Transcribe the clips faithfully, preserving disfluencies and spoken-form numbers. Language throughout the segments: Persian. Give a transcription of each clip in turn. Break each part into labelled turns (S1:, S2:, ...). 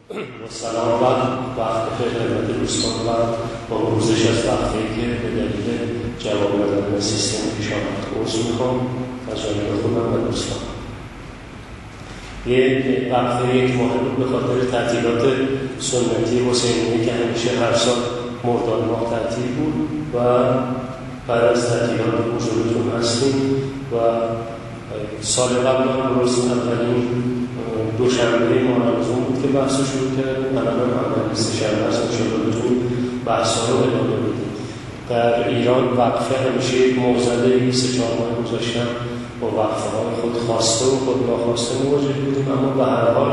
S1: با سلام و وقت بخیر خدمت دوستان و با پرسش از وقتی که به دلیل جواب ندادن سیستم پیش آمد عذر میخوام از جانب خودم و دوستان. یک وقت یک ماه بود به خاطر تعطیلات سنتی حسینیه که همیشه هر سال مرداد ماه تعطیل بود و بعد از تعطیلات حضورتون هستیم و سال قبل هم روز اولین دوشنبه ماه رمضان بود که بحث شروع کردیم. الان هم اولین سه‌شنبه است که بتون بحث‌ها رو ادامه بدیم. در ایران وقفه همیشه یک معضله سه چهار ماه گذاشتن با وقفه‌های خود خواسته و خود ناخواسته مواجه بودیم، اما به هر حال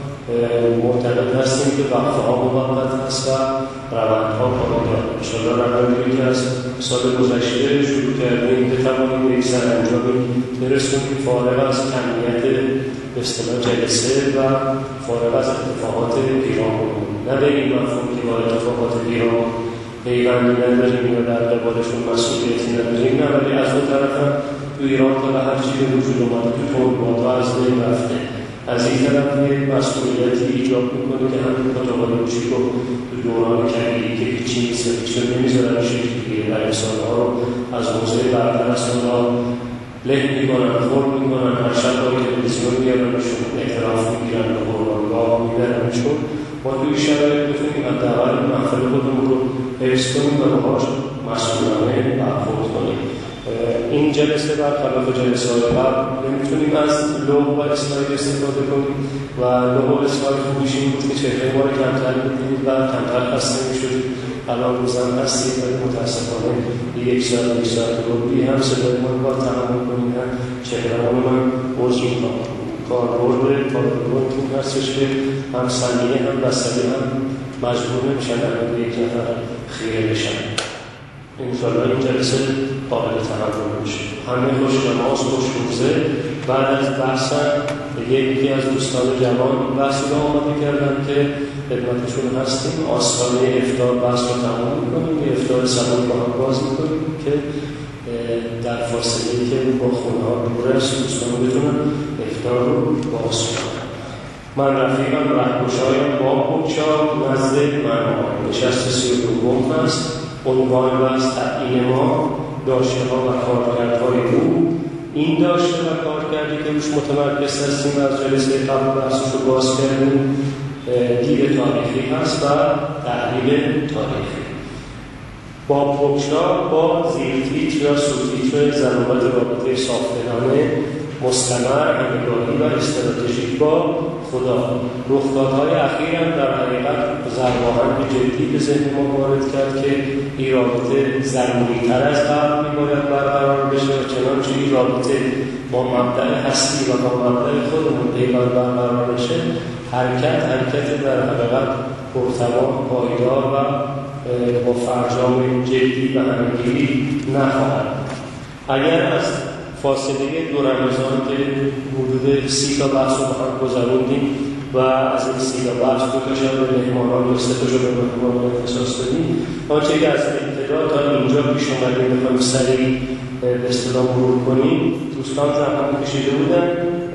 S1: معتقد هستیم که وقفه‌ها موقت هست و روندها پایدار. انشاءالله روندی که از سال گذشته شروع کردیم بتوانیم به یک سرانجامی برسونیم فارغ از کمیت به اصطلاح جلسه و فارغ از اتفاقات پیرامون، نه به این مفهوم که با اتفاقات پیرامون پیوندی نداریم یا در قبالشون مسئولیتی نداریم، نه، ولی از اون طرف هم تو ایران تا به هر چی به وجود اومده تو تولبات از بین رفته، از این طرف یک مسئولیتی ایجاب میکنه که همین کتابای کوچیک رو تو دوران کبیری که هیچی نیست و هیچ رو نمیذارن شکل بگیره و انسانها رو از موضوع برتر از اونها له میکنن، خورد میکنن، هر شب های تلویزیون میارنشون، اعتراف میگیرن و قربانگاه میبرنشون. ما توی شرایط بتونیم حداقل محفل خودمون رو حفظ کنیم و باهاش مسئولانه برخورد کنیم. این جلسه برخلاف جلسه های قبل نمیتونیم از لوح و اسلاید استفاده کنیم و لوح و اسلاید خوبیش این بود که چهره ما رو کمتر میدید و کمتر خسته میشدید. الان روزم هستید ولی متاسفانه یک ساعت یک ساعت روبی هم صدای ما رو باید تحمل کنیم، هم چهره ما رو من عرض میکنم. کاربرد کاربردتون هستش که هم سنیه هم بسته هم مجبور نمیشن الان به یک نفر خیره بشن. انشاءالله این جلسه قابل تحمل میشه. همه خوش نماز خوش روزه. بعد از بحثم یکی از دوستان جوان بحث رو آماده کردن که خدمتشون هستیم. آستانه افطار بحث رو تمام میکنیم، یه افطار سبب با هم باز میکنیم که در فاصله که با خونه ها دور است دوستان بتونن افطار رو باز کنن. من رفیقم رهگشایم با بودشا نزد من نشست سی و دوم هست. عنوان بحث تعیین ما داشته ها و کارکردهای او. این داشته و کارکردی که روش متمرکز هستیم از جلسه قبل بحثش رو باز کردیم دید تاریخی هست و تحلیل تاریخی. با پوکشا با زیرتیتر یا سوتیتر ضرورت رابطه صافدلانه مستمر، همگانی و استراتژیک با خدا. رخدادهای اخیر هم در حقیقت ضرباهنگ جدی به ذهن ما وارد کرد که این رابطه ضروری‌تر از قبل می‌باید برقرار بشه و چنانچه این رابطه با مبدأ هستی و با مبدأ خودمون پیوند برقرار بشه، حرکت حرکت در حقیقت پرتوان، پایدار و با فرجام جدی و همگیری نخواهد. اگر از فاصله دو رمضان که حدود سی تا بحث رو بخواهد گذروندیم و از این سی تا بحث دو تا شب به مهمانان و سه تا شب به مهمانان اختصاص دادیم، آنچه که از ابتدا تا اینجا پیش اومدیم بخواهیم سریع به اصطلاح مرور کنیم، دوستان زحمت کشیده بودن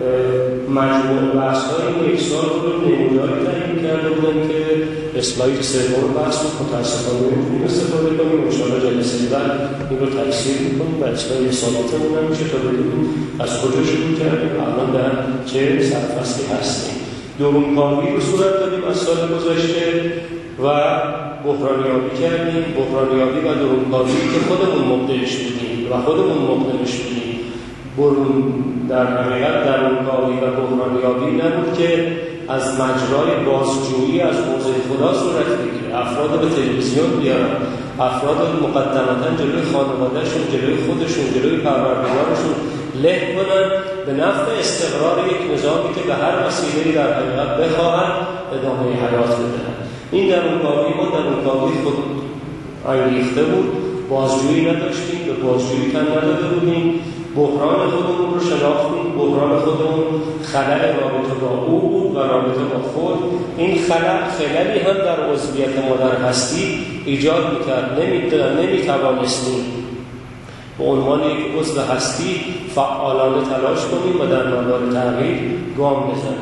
S1: مجموع بحث‌های یک سال رو نموداری تعیین کرده بودن که اسلاید سوم بحث رو متاسفانه نمی‌تونیم استفاده کنیم. انشاءالله جلسه بعد این رو تکثیر می‌کنیم و اسلاید ثابتمون نمیشه تا بدونیم از کجا شروع کردیم الان در چه سرفصلی هستیم. درونکاوی رو صورت دادیم از سال گذشته و بحرانیابی کردیم. بحرانیابی و درونکاوی که خودمون مبدعش بودیم و خودمون مقدمش بودیم. برون در حقیقت درونکاوی و بحرانیابی نبود که از مجرای بازجویی از موضع خدا صورت بگیره، افراد به تلویزیون بیارن، افراد مقدمتا جلوی خانوادهشون، جلوی خودشون، جلوی پروردگارشون له کنن به نفع استقرار یک نظامی که به هر وسیله‌ای در حقیقت بخواهد ادامه حیات بدهد. این درونکاوی ما درونکاوی خود انگیخته بود، بازجویی نداشتیم، به بازجویی تن نداده بودیم، بحران خودمون رو شناختیم. بحران خودمون خلأ رابطه با او بود و رابطه با خود. این خلأ خللی هم در عضویت ما در هستی ایجاد میکرد. نمیتوانستیم به عنوان یک عضو هستی فعالانه تلاش کنیم و در مدار تغییر گام بزنیم.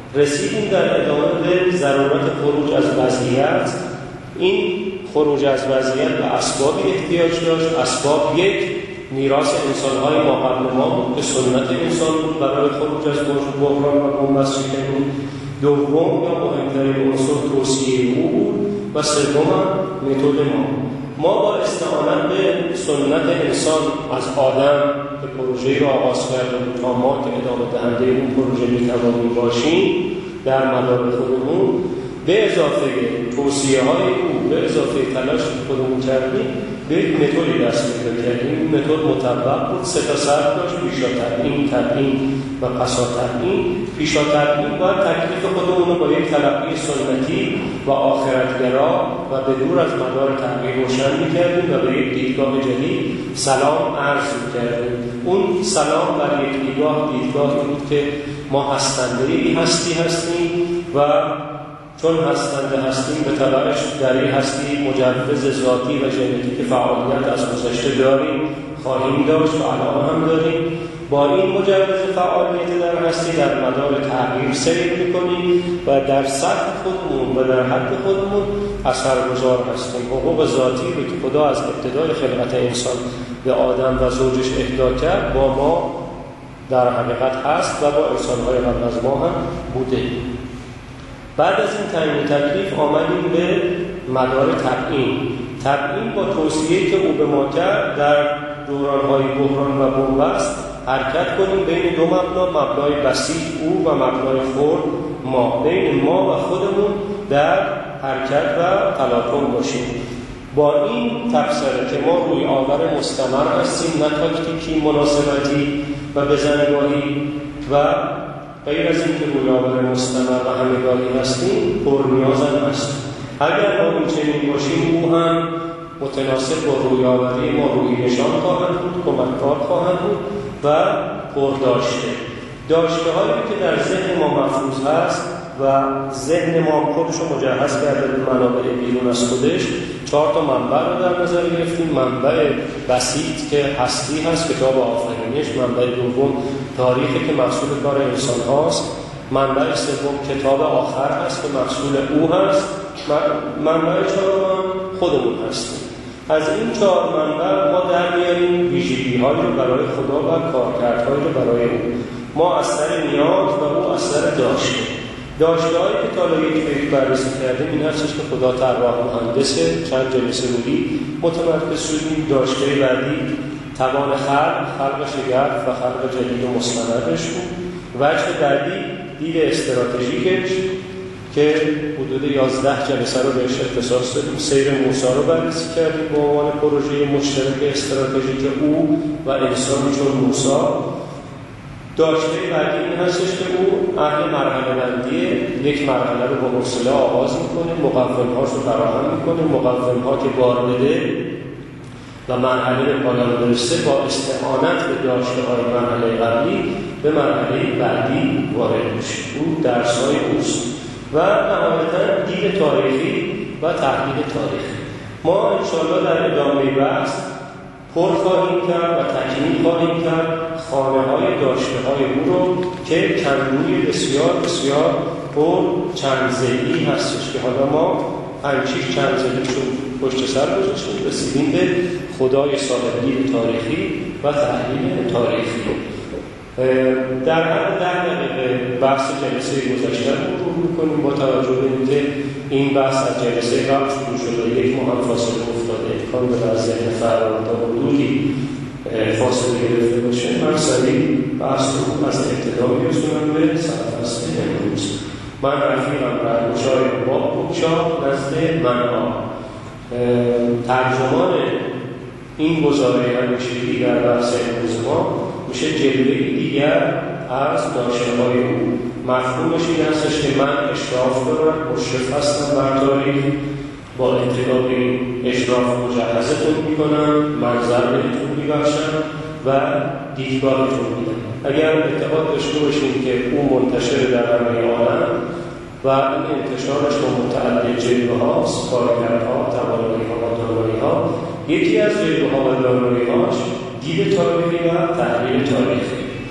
S1: رسیدیم در ادامه به ضرورت خروج از وضعیت. این خروج از وضعیت به اسبابی احتیاج داشت. اسباب یک، میراث انسان‌های ما قبل ما بود که سنت انسان بود برای خروج از بحران و بنبست شکنی. دوم یا مهمترین عنصر توصیه او بود و سوم متد ما. ما با استعانت به سنت انسان از آدم که پروژه‌ای را آغاز کرده بود تا ما که ادامه دهنده اون پروژه می‌توانیم باشیم در مدار خودمون، به اضافه توصیه‌های او، به اضافه تلاش که خودمون کردیم، به متدی دست پیدا کردیم. این متد مطبق بود، سه تا سر داشت: پیشا تبیین، تبیین و پسا تبیین. پیشا تبیین باید تکلیف خودمون رو با یک تلقی سنتی و آخرتگرا و به دور از مدار تغییر روشن می‌کردیم و به یک دیدگاه جدید سلام عرض می‌کردیم. اون سلام بر یک دیدگاه دیدگاهی بود که ما هستنده‌ای هستی هستیم و چون هستنده هستیم به تبعش در این هستی مجوز ذاتی و ژنتیک فعالیت از گذشته داریم، خواهیم داشت و الان هم داریم. با این مجوز فعالیت در هستی در مدار تغییر سیر می‌کنیم و در سطح خودمون و در حد خودمون اثرگذار هستیم. حقوق ذاتی رو که خدا از ابتدای خلقت انسان به آدم و زوجش اهدا کرد با ما در حقیقت هست و با انسان‌های قبل از ما هم بوده. بعد از این تعیین تکلیف آمدیم به مدار تبیین. تبیین با توصیه‌ای که او به ما کرد در دوران‌های بحران و بنبست حرکت کنیم بین دو مبنا، مبنای بسیط او و مبنای خرد ما، بین ما و خودمون در حرکت و تلاطم باشیم. با این تفسیر که ما روی آور مستمر هستیم، نه تاکتیکی، مناسبتی و بزنگاهی و غیر از این که روی آور مستمر و همگانی هستیم، پرنیاز هم هستیم. اگر ما این چنین باشیم، او هم متناسب با روی آوری ما روی نشان خواهند بود، کمککار خواهند بود و پرداشته. داشته هایی که در ذهن ما مفروض هست و ذهن ما خودش رو مجهز کرده به منابع بیرون از خودش، چهار تا منبع رو در نظر گرفتیم. منبع بسیط که هستی هست، کتاب آفرینش. منبع دوم تاریخی که محصول کار انسان هاست. منبع سوم کتاب آخر هست که محصول او هست. منبع چهارم خودمون هستیم. از این چهار منبع ما در میاریم ویژگی‌هایی رو برای خدا و کارکردهایی رو برای او. ما از سر نیاز و او از سر داشته. داشته‌هایی که تا الان یک فکر بررسی کردیم این هستش که خدا طراح مهندسه. چند جلسه روی متمرکز شدیم. داشته بعدی توان خلق، خلق شگرف و خلق جدید و مستندش بود. وجه بعدی دید استراتژیکش که حدود یازده جلسه رو بهش اختصاص دادیم. سیر موسی رو بررسی کردیم به عنوان پروژه مشترک استراتژیک او و انسانی چون موسی. داشته بعدی این هستش که او اهل مرحله بندی، یک مرحله رو با حوصله آغاز میکنه، مقوم‌هاش رو فراهم میکنه، مقوم‌ها که بار بده و مرحله به پایان برسه با استعانت به داشته‌های مرحله قبلی به مرحله بعدی وارد میشه. او درس‌های اوست و نهایتاً دید تاریخی و تحلیل تاریخی. ما انشاءالله در ادامه بحث پر خواهیم کرد و تکمیل خواهیم کرد خانه‌های داشته‌های او رو که کندوی بسیار بسیار پر چند ضلعی هستش که حالا ما پنج-شش چند ضلعی رو پشت سر گذاشتیم، رسیدیم به خدای صاحب دید تاریخی و تحلیل تاریخی. در حد ده دقیقه بحث جلسه گذشته رو مرور می‌کنیم با توجه به اینکه این بحث از جلسه قبل شروع شده، یک ماه هم فاصله افتاده، امکان داره از ذهن فرآیند تا حدودی فاصله گرفته باشه. من سریع بحث رو از ابتدا می‌رسونم به سرفصل امروز. من رفیقم برگشای باب بکشا نزد منها. ترجمان این گزاره همیشگی در بحث امروز ما میشه جلوه دیگر از داشته‌های او. مفهومش این هستش که من اشراف دارم، مشرف هستم بر تاریخ، با انتقال این اشراف مجهزتون میکنم، منظر بهتون میبخشم و دیدگاهتون میدم. اگر اعتقاد داشته باشیم که او منتشر در همه عالم و این انتشارش با متعدد جلوه هاست، کارکردها، توانایی‌ها و دانایی‌ها، یکی از جلوه ها و دانایی‌هاش دید تاریخی و تحلیل تاریخی.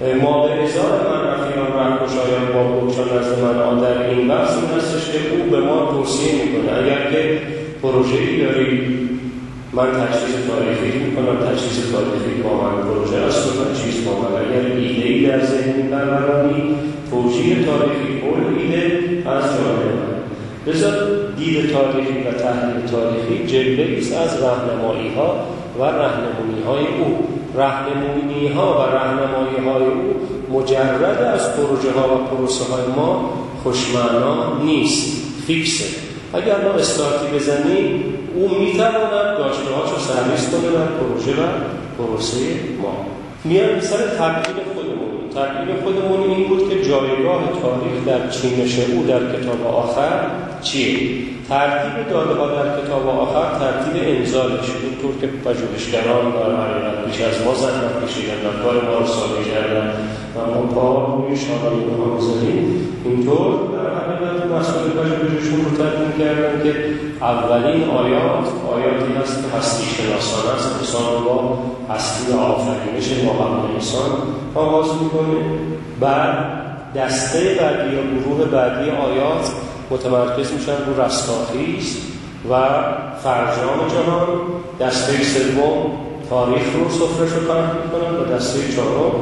S1: ما به ازار من رفیقان رهکشایان با بکشان نزد من در این بحث این هستش که او به ما توصیه میکنه اگر که پروژه‌ای داری، من تجهیز تاریخی میکنم، تجهیز تاریخی با من پروژه است و تجهیز با من. اگر ایده‌ای در ذهن برقراری، توجیه تاریخی کل ایده از جانب من. لذا دید تاریخی و تحلیل تاریخی جلوه‌ای است از راهنمایی‌ها و راهنمایی‌های او. راهنمایی‌ها و راهنمایی‌های او مجرد از پروژه‌ها و پروسه‌های ما خوشمعنا نیست، فیکسه. اگر ما استارتی بزنیم او میتواند داشته‌هاشو سرویس کنه در پروژه و پروسه ما. میان سر تبیین خودمون. تبیین خودمون این بود که جایگاه تاریخ در چینش او در کتاب آخر چیه؟ ترتیب داده ها در کتاب آخر ترتیب انزالش، اینطور که پژوهشگران در حقیقت پیش از ما زحمت کشیدن و کار ما رو ساده کردن و ما پا روی شانه اونها می‌ذاریم، اینطور در حقیقت مسائل پژوهششون رو تدوین کردن که اولین آیات آیاتی هست که هستی شناسانه است، انسان با هستی و آفرینش ما قبل انسان آغاز می‌کنه. بعد دسته بعدی یا گروه بعدی آیات متمرکز میشن رو رستاخیز و فرجام جهان. دسته سوم تاریخ رو سفرش رو طرح میکنن و دسته چهارم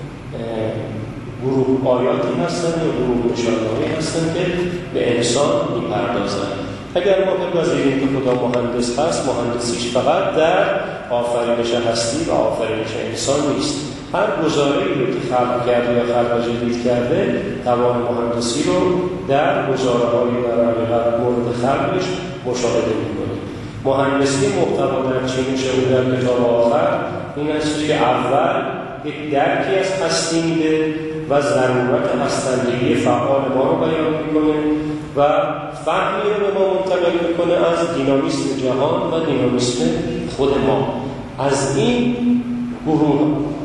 S1: گروه آیاتی هستن یا گروه نشانه‌هایی هستن که به انسان میپردازن. اگر ما بپذیریم که خدا مهندس هست، مهندسیش فقط در آفرینش هستی و آفرینش انسان نیست. هر گزاره‌ای رو که خلق کرده یا خلق جدید کرده توان مهندسی رو در گزاره‌های در حقیقت مورد خلقش مشاهده می‌کنه. مهندسی محتوا در چینش او در کتاب آخر این است که اول یک درکی از هستی میده و ضرورت هستندگی فعال ما رو بیان می‌کنه و فهمی رو به ما منتقل می‌کنه از دینامیسم جهان و دینامیسم خود ما. از این گروه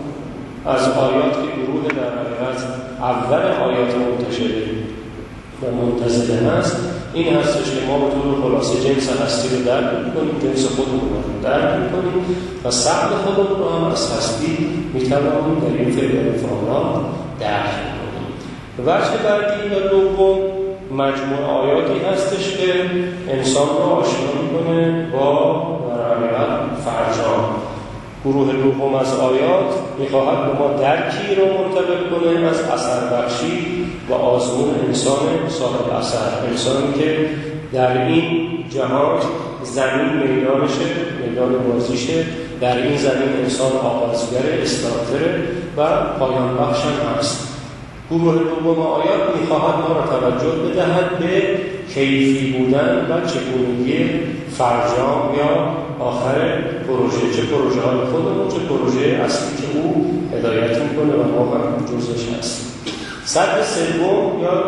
S1: از آیات که گروه در حقیقت اول آیات منتشره و منتزله هست، این هستش که ما به طور خلاصه جنس هستی رو درک می‌کنیم، جنس خودمون رو درک می‌کنیم و سبب خودمون رو هم از هستی می‌توانیم در این فعل انفعالات درک می‌کنیم. وجه بعدی و دوم مجموع آیاتی هستش که انسان رو آشنا می‌کنه با در حقیقت فرجام. گروه دوم از آیات می‌خواهد به ما درکی رو منتقل کنه از اثر بخشی و آزمون انسان صاحب اثر، انسانی که در این جهان زمین میدانشه، میدان بازیشه، در این زمین انسان آغازگر، استارتره و پایان بخش هم هست. گروه دوم آیات می‌خواهد ما را توجه بدهد به کیفی بودن و چگونگی فرجام یا آخر پروژه، چه پروژه های خودمون چه پروژه اصلی که او هدایت میکنه و ما هم جزش هستیم. سطح سوم یا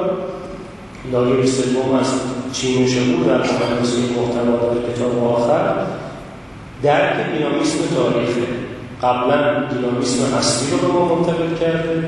S1: لایه سوم از چینش او در مهندسی محتوا در کتاب آخر درک دینامیسم تاریخه. قبلا دینامیسم اصلی رو به ما منتقل کرده،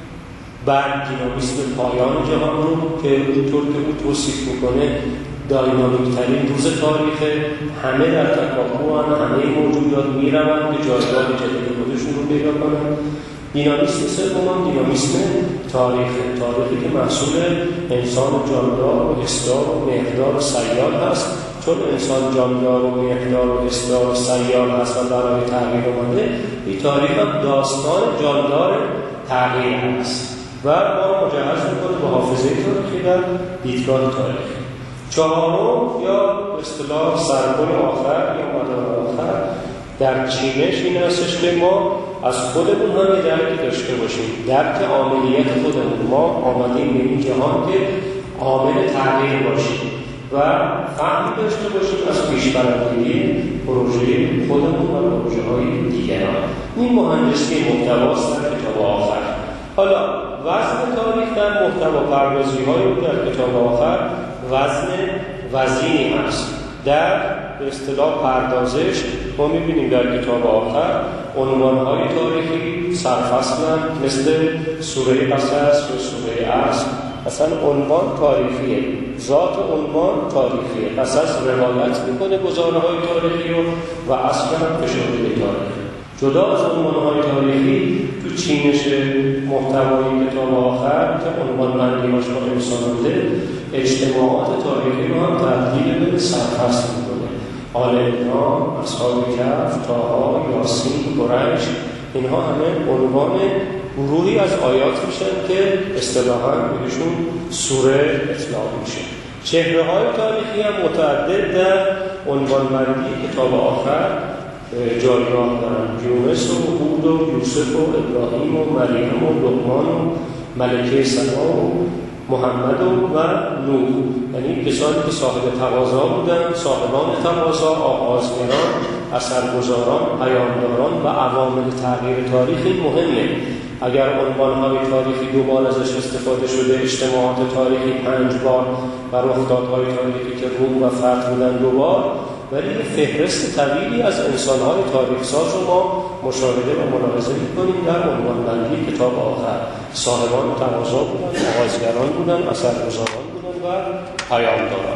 S1: بعد دینامیسم پایان جهان رو که اینطور که او توصیف میکنه داینامیک ترین روز تاریخه، همه در تکاپو هم، همه موجودات میروند که جایگاه جدید خودشون رو پیدا کنن. دینامیسم سوم هم دینامیسم تاریخه، تاریخی که محصول انسان جاندار و حسدار و مهردار و سیال هست. چون انسان جاندار و مهردار و حسدار و سیال هست و برای تغییر اومده، این تاریخ هم داستان جاندار تغییر هست و ما رو مجهز میکنه به حافظه تاریخی در دیدگاه تاریخی. چهارم یا اصطلاح سرکل آخر یا مدار آخر در چینش این هستش که ما از خودمون هم یه درکی داشته باشیم، درک عاملیت خودمون. ما آمدیم به این جهان که عامل تغییر باشیم و فهمی داشته باشیم از پیشبرندگی پروژه خودمون و پروژه های دیگران. این مهندسی محتواست در کتاب آخر. حالا وزن تاریخ در محتوا پردازی های در کتاب آخر وزن وزینی هست. در به اصطلاح پردازش ما می‌بینیم در کتاب آخر عنوان‌های تاریخی سرفصلن، مثل سوره قصص و سوره عصر. اصلا عنوان تاریخیه، ذات عنوان تاریخیه. قصص روایت می‌کنه گزاره‌های تاریخی رو و عصر هم فشرده تاریخی. جدا از عنوانهای تاریخی تو چینش محتوای کتاب آخر که عنوان بندی‌هاش با انسان بوده، اجتماعات تاریخی رو هم تبدیل به سرفصل می‌کنه. آل عمران، اصحاب کهف، طه، یاسین، قریش، اینها همه عنوان گروهی از آیات میشن که اصطلاحاً بهشون سوره اطلاق میشه. چهره‌های تاریخی هم متعدد در عنوان‌بندی کتاب آخر جایگاه دارن. یونس و هود و یوسف و ابراهیم و مریم و لقمان و ملکه سنا و محمد و نوح، یعنی کسانی که صاحب تقاضا بودن، صاحبان تقاضا، آغازگران، اثرگذاران، پیامداران و عوامل تغییر تاریخی مهمه. اگر عنوان‌های تاریخی دو بار ازش استفاده شده، اجتماعات تاریخی پنج بار و رخدادهای تاریخی که روم و فتح بودن دو بار، ولی فهرست طویلی از انسان‌های تاریخ‌ساز رو ما مشاهده و ملاحظه می‌کنیم در عنوان‌بندی کتاب آخر. صاحبان تقاضا بودن، آغازگران بودن، اثرگذاران بودن و پیامداران.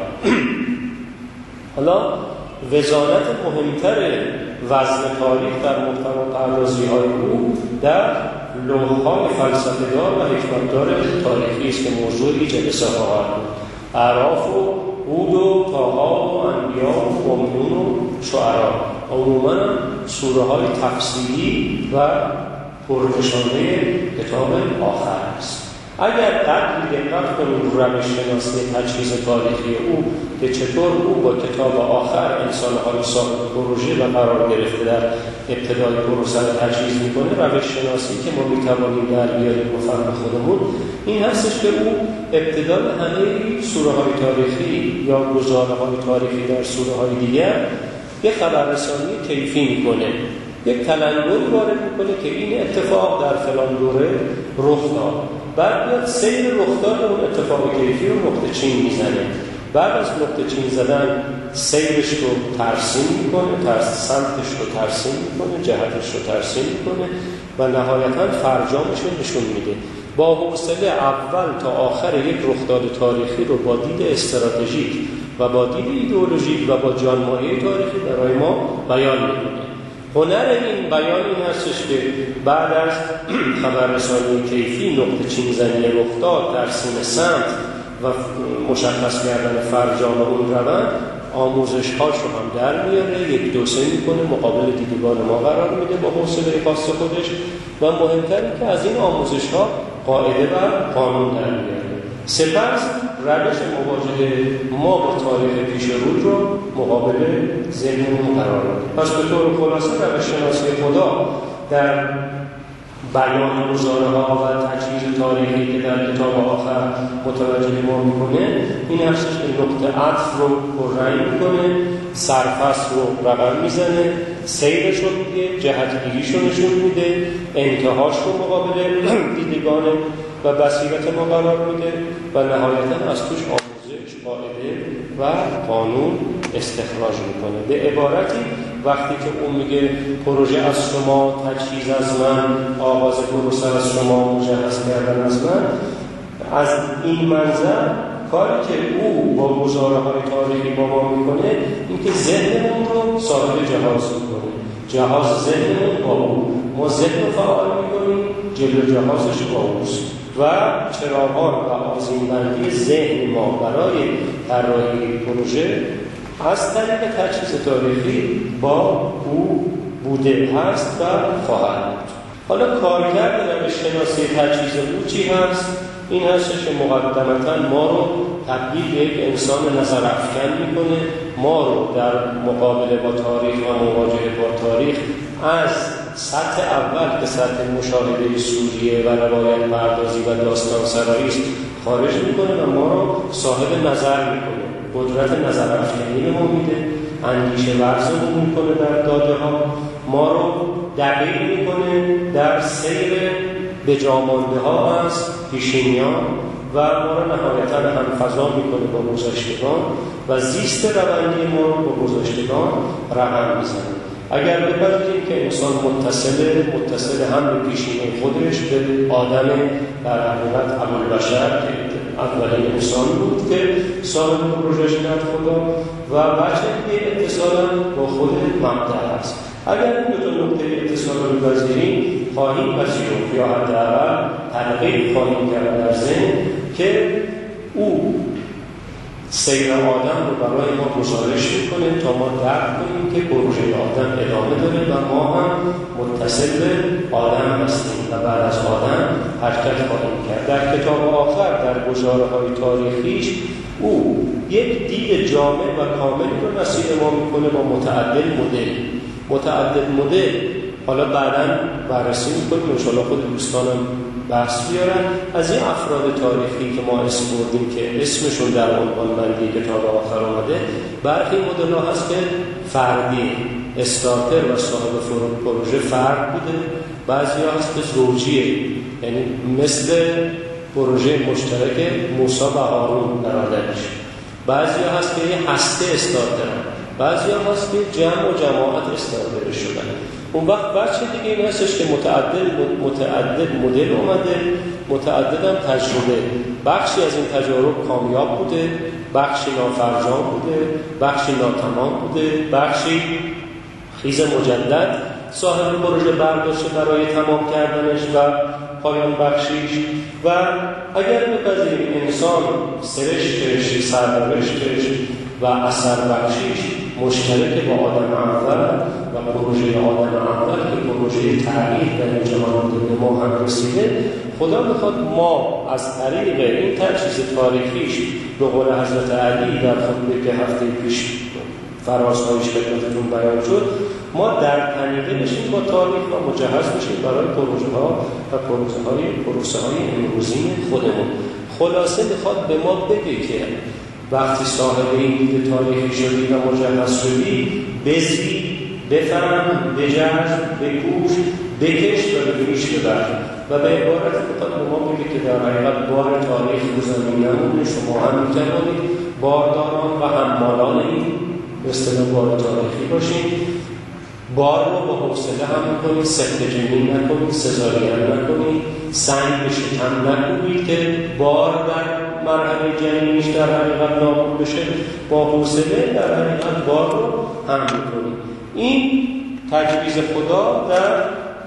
S1: حالا وزانت مهمتر وزن تاریخ در محتوا پردازی‌های او در لوح‌های فلسفه‌دار و حکمتدار تاریخی است که موضوعی جلسه خواهد بود. اعراف و هود و طه و انبیا و مومنون و شعرا، عموماً سوره‌های تفصیلی و پرنشانه کتاب آخر است. اگر قدری دقت کنیم روش شناسی تجهیز تاریخی او که چطور او با کتاب آخر انسان‌های صاحب پروژه و قرار گرفته در ابتدای پروسه تجهیز می‌کنه، روش شناسی که ما می‌توانیم در بیاریم و فهم خودمون این هستش که او ابتدای همه سوره‌های تاریخی یا گزاره‌های تاریخی در سوره‌های دیگر یک خبررسانی کیفی می‌کنه، یک تلنگری وارد می‌کنه که این اتفاق در فلان دوره رخ داد. بعد بیاد سیر رخداد اون اتفاق کیفی رو نقطه چین میزنه. بعد از نقطه چین زدن سیرش رو ترسیم میکنه، ترس سمتش رو ترسیم میکنه، جهتش رو ترسیم میکنه و نهایتاً فرجامش رو نشون میده. با حوصله اول تا آخر یک رخداد تاریخی رو با دید استراتژیک و با دید ایدئولوژیک و با جانمایه تاریخی برای ما بیان میکنه. هنر این بیان این هستش که بعد از خبررسانی کیفی، نقطه چین زنی رخداد، ترسیم سمت و مشخص کردن فرجام اون روند، آموزش هاش رو هم در میاره، یک دوسه میکنه، مقابل دیدگان ما قرار میده با حوصله خاص خودش و مهمتر این که از این آموزش ها قاعده و قانون در میاره. سپس روش مواجهه ما با تاریخ پیش رو رو مقابل ذهنمون قرار میده. پس به طور خلاصه روش شناسی خدا در بیان گزاره‌ها و تجهیز تاریخی که در کتاب آخر متوجه ما میکنه این هستش که نقطه عطف رو پررنگ میکنه، سرفصل رو رقم میزنه، سیرش رو میده، جهتگیریش رو نشون میده، انتهاش رو مقابل دیدگان و بصیرت ما قرار میده و نهایتاً از توش آموزش، قاعده و قانون استخراج میکنه. به عبارتی وقتی که اون میگه پروژه از شما، تجهیز از من، آغاز پروسه از شما، مجهز کردن از من، از این منظر کاری که او با گزاره‌های تاریخی با ما میکنه این که ذهنمون رو صاحب جهاز میکنه، جهاز ذهنمون با او، ما ذهن رو فعال میکنیم، جلو جهازش با اوست و چراغان و آذین‌بندی ذهن ما برای طراحی پروژه از طریق تجهیز تاریخی با او بوده هست و خواهد بود. حالا کارکرد روش شناسی تجهیز او چی هست؟ این هست که مقدمتاً ما رو تبدیل به یک انسان نظر افکن میکنه، ما رو در مقابله با تاریخ و مواجهه با تاریخ از سطح اول که سطح مشاهده سوریه و روایت پردازی و داستان سرایی است خارج میکنه و ما رو صاحب نظر میکنه، قدرت نظر افکنی به ما میده، اندیشه ورزمون میکنه در داده ها، ما رو دقیق میکنه در سیر به جامانده ها از پیشینیان و ما رو نهایتاً هم فضا میکنه با گذشتگان و زیست روندی ما رو با گذشتگان رقم میزنه. اگر بپذیریم که انسان متصل متصل هم به پیشینه خودش، به آدم در حقیقت ابوالبشر که اولین انسان بود که صاحب پروژه شد خدا و بچه که اتصالا با خود مبدأ است. اگر این دو نقطه اتصال رو بپذیریم خواهیم پذیرفت یا حداقل تلقی خواهیم کرد در ذهن که او سیر آدم رو برای ما گزارش میکنه تا ما درک کنیم که پروژه آدم ادامه داره و ما هم متصل به آدم هستیم و بعد از آدم حرکت خواهیم کرد. در کتاب آخر در گزاره‌های تاریخیش او یک دید جامع و کاملی رو نصیب ما میکنه با متعدد مدل. متعدد مدل حالا بعداً بررسی میکنیم، انشاءالله خود دوستانم بحث بیارن از این افراد تاریخی که ما اسم بردیم که اسمشون در عنوان بندی کتاب آخر آمده. برخی مدل ها هست که فردی استارتر و صاحب پروژه فرد بوده، بعضی ها هست که زوجیه، یعنی مثل پروژه مشترک موسی و هارون برادرش. بعضی ها هست که یه هسته استارتر، بعضی ها هست که جمع و جماعت استارتر شدن. اون وقت بچه دیگه این هستش که متعدد متعدد مدل اومده، متعدد هم تجربه. بخشی از این تجارب کامیاب بوده، بخشی نافرجام بوده، بخشی ناتمام بوده، بخشی خیز مجدد صاحب پروژه برداشته برای تمام کردنش و پایان بخشیش. و اگر بپذیریم انسان سرشتش، سرنوشتش و اثر بخشیش مشترک با آدم اول و پروژه آدم اول که پروژه تغییر در این جهان به ما هم رسیده، خدا میخواد ما از طریق این تجهیز تاریخیش به قول حضرت علی در خطبه که هفته پیش فرازهایش خدمتتون بیان شد، ما در تنیده بشیم با تاریخ و مجهز بشیم برای پروژه ها و پروژه های پروسه های امروزین خودمون. خلاصه میخواد به ما بگه که وقتی صاحب این دید تاریخی شدی و مجهز شدی، بزی، بفهم، بجرد، بکوش، بکش و بگیش ببر. و به عبارت میخواد به ما بگه که در حقیقت بار تاریخ رو زمینمون شما هم میتوانید بارداران و حمالان این به اصطلاح بار تاریخی باشید. بار رو با حوصله هم میکنید، سخت جنین نکنید، سزارین نکنید، سنگ به شکم نکنید که بار در مرحله جنینیش در حقیقت نابود بشه. با حوصله در حقیقت بار رو هم میکنید. این تجویز خدا در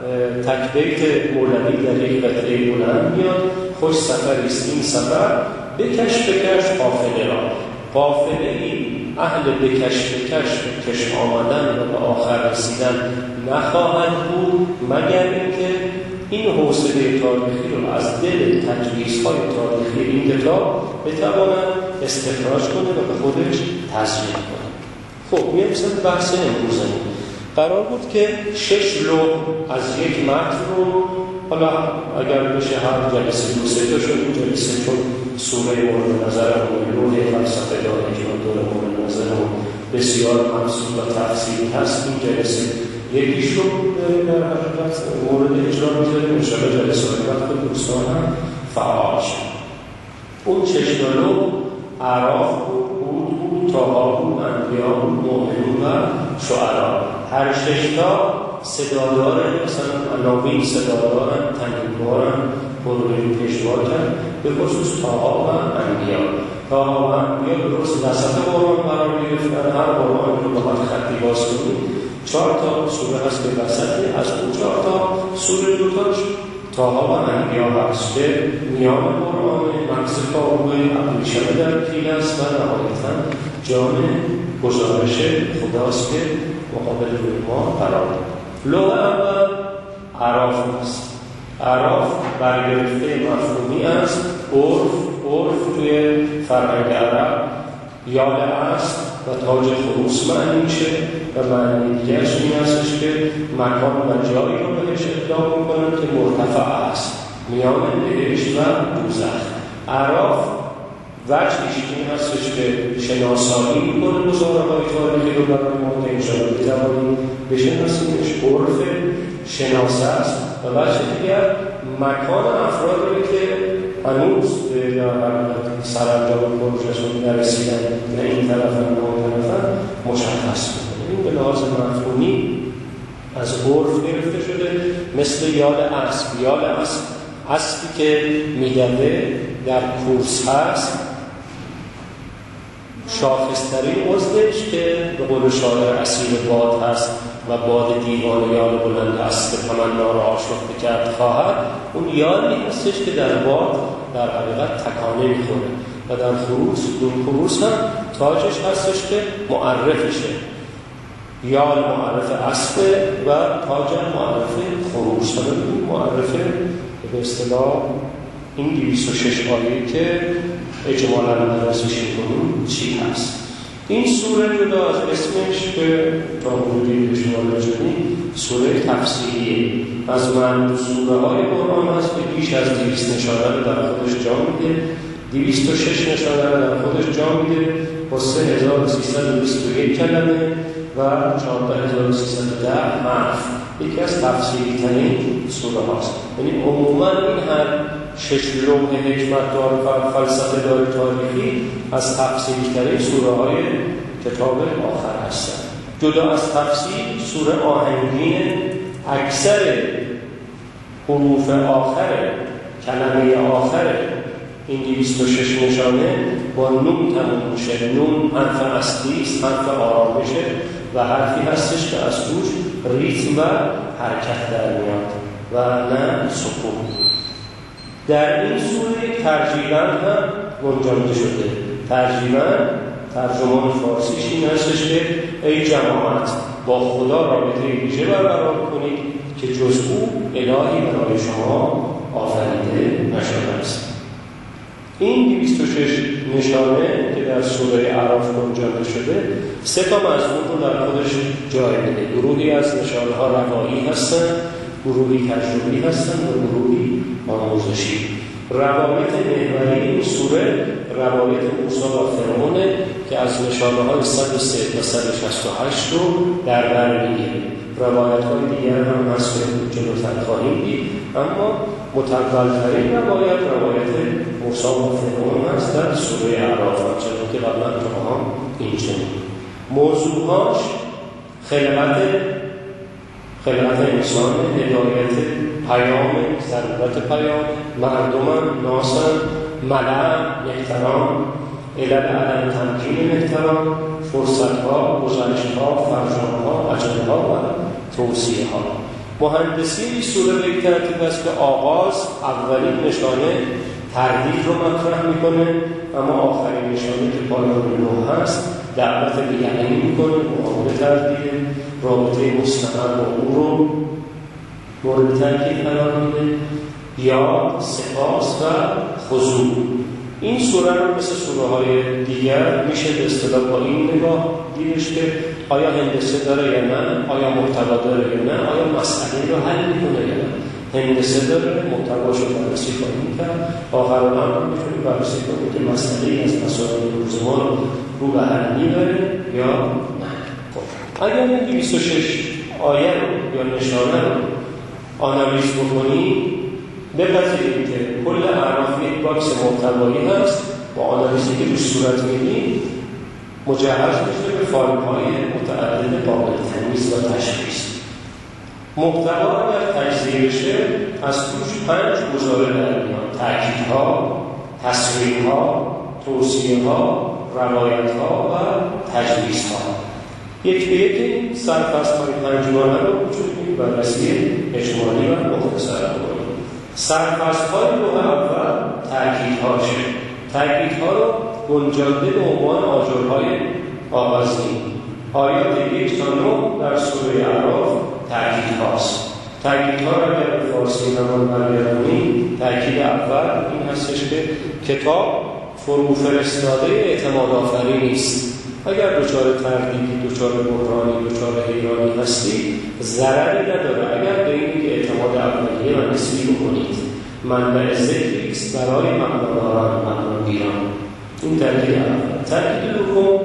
S1: تکبیت مولوی در یک قطعه بلند میاد: خوش سفری است این سفر، بکش بکش قافله را. قافله ای اهل بکش بکش کش آمدن و به آخر رسیدن نخواهد بود مگر اینکه این حوصله تاریخی رو از دل تجویزهای تاریخی این کتاب بتواند استخراج کنه و به خودش تزریق کنه. خب میام سر بحث امروزمون. قرار بود که شش لوح از یک متن رو، حالا اگر بشه هر جلسه دو سه تا شد، این جلسه چون سوره مورد نظرمون لوح فلسفه داره که دور مورد نظرمون بسیار مبسوط و تفصیلی هست، این جلسه یکیش رو در حقیقت مورد اجرا میذاریم. انشاءالله جلسه بعد خود دوستان هم فعال شد. اون شش تا لوح اعراف بود، هود بود، طه بود، انبیا بود، مؤمنون و شعرا. هر شش تا صدادار، مثلا عناوین صدادارن، تنگیدارن، پروژه پیشوا کرد به خصوص طه و انبیا. طه و انبیا درست وسط قرآن قرار گرفتن. هر قرآن رو به خط خطی باز کنید، چهار تا سوره هست که وسطه، از اون چهار تا سوره دوتاش طه و انبیا هست که میان قرآن مغز کاروبه ابریشم در پیل است و نهایتا جان گزارش خداست که مقابل روی ما قرار دارد. لوح اول اعراف است. اعراف برگرفته مفهومی است. عرف عرف توی فرهنگ عرب یال است و تاج خروس معنی میشه و معنی دیگرش این هستش که مکان و جایی رو بهش اطلاق میکنن که مرتفع است، میان بهشت و دوزخ. اعراف وجهش این هستش که شناسایی میکنه گزاره‌های تاریخی رو برای ما که انشاءالله بتوانیم بشناسیمش. عرف شناسه است و وجه دیگر مکان افرادی که هنوز به سرانجام پروژه‌شون نرسیدن، نه این طرف نه اون طرف، مشخص میکنه. این به لحاظ مفهومی از عرف گرفته شده، مثل یال اسب. یال اسب اسبی که میدوه در کورس هست، شاخصترین عضوش که به قول شاعر اسیر باد هست و باد دیوانه یال بلند است که تمنا را آشفته کرد خواهد، اون یالی هستش که در باد در حقیقت تکانه میخوره و در خروس دون خروس هم تاجش هستش که معرفشه. یال معرف اسب و تاج معرف خروس. حالا این معرف به اصطلاح این دویست و شش آیه که اجمالا درسش می‌کنیم چی هست. این سوره جدا از اسمش که تا حدودی به شما رجوعی سوره تفسیریه. از معدود سوره های قرآن هست که بیش از دویست نشانه رو در خودش جا میده. دویست و شش نشانه رو در خودش جا میده با سه هزار و سیصد و بیست و یک کلمه و چهارده هزار و سیصد و ده حرف. یکی از تفسیری ترین سوره هاست. یعنی عموما این هر شش لوح حکمت دار و فلسفه دار تاریخی از تفسیری ترین سوره های کتاب آخر هستند. جدا از تفسیر، سوره آهنگین اکثر حروف آخر کلمه آخر این دویست و شش نشانه با نون تموم میشه. نون حرف اصلی است، حرف آرامشه و حرفی هستش که از توش ریتم و حرکت در میاد و نه سکون. در این سوره ترجیباً هم گنجانده شده. ترجیباً ترجمان فارسیش این هستش که ای جماعت با خدا رابطه ویژه برقرار کنید که جز او الهی برای شما آفریده نشده است. این دویست و شش نشانه که در سوره اعراف گنجانده شده سه تا مضمون رو در خودش جای میده. گروهی از نشانه ها روایی هستن، گروهی تجربی هستن و گروهی آموزشی. روایت محوری این سوره روایت موسی و فرعونه که از نشانه های صد و سه تا صد و شصت و هشت رو در بر میگیره. روایت های دیگر هم هست که جلوتر خواهیم دید، اما متولترین روایت روایت موسی و فرعون هست در سوره اعراف، چون که قبلا تو هم اینجوری موضوعهاش خلقت خلقت انسان، هدایت، پیام، ضرورت پیام، مردم، ناسن، ملع، محترام، علل عدم تمکین محترام، فرصتها، گزارشها، فرجامها، اجلها و توصیه ها. مهندسی سوره به این ترتیب است که آغاز اولین نشانه تردید رو مطرح میکنه، اما آخرین نشانه که پایان نوح هست دعوت به یقین میکنه، مقابل تردید، رابطه مستقر با او رو مورد تاکید قرار میده، یا سپاس و خضوع. این سوره رو مثل سوره های دیگر میشه به اصطلاح با این نگاه دیدش که آیا هندسه داره یا نه، آیا محتوا داره یا نه، آیا مسئله رو حل میکنه یا نه. هندسه داره، محتواش رو بررسی خواهیم کرد، آخر هم میتونیم بررسی کنیم که مسئله از مسائل روز ما رو به حل میبره یا نه. خب اگر این دویست و شش آیه رو یا نشانه رو آنالیز بکنیم، بپذیریم که کل اعراف یک باکس محتوایی هست با آنالیزی که روش صورت میدیم مجهز میشه به فایل‌های متعدد قابل تمیز و تشخیص. محتوا اگر تجزیه بشه از توش پنج گزاره در میاد: تأکیدها، تصریح‌ها، توصیه‌ها، روایت‌ها و تجویزها. یک به یک این سرفصل‌های پنجگانه رو می‌تونیم بررسی اجمالی و مختصر کنیم. سرفصل‌های لوح اول تأکیدهاشه. تأکیدها رو گنجانده به عنوان آجرهای آغازین. آیات یک تا نه در سوره اعراف تأکیدهاست. تأکیدها را اگر به فارسی نمان برگردونیم، تأکید اول این هستش که کتاب فرو فرستاده اعتماد آفرین نیست. اگر دچار تردیدی، دچار بحرانی، دچار حیرانی هستی، ضرری نداره اگر به اینی که اعتماد اولیه و نسبی بکنید. منبع ذکر است برای معناداران، معناگیران. این تأکید اول. تأکید دوم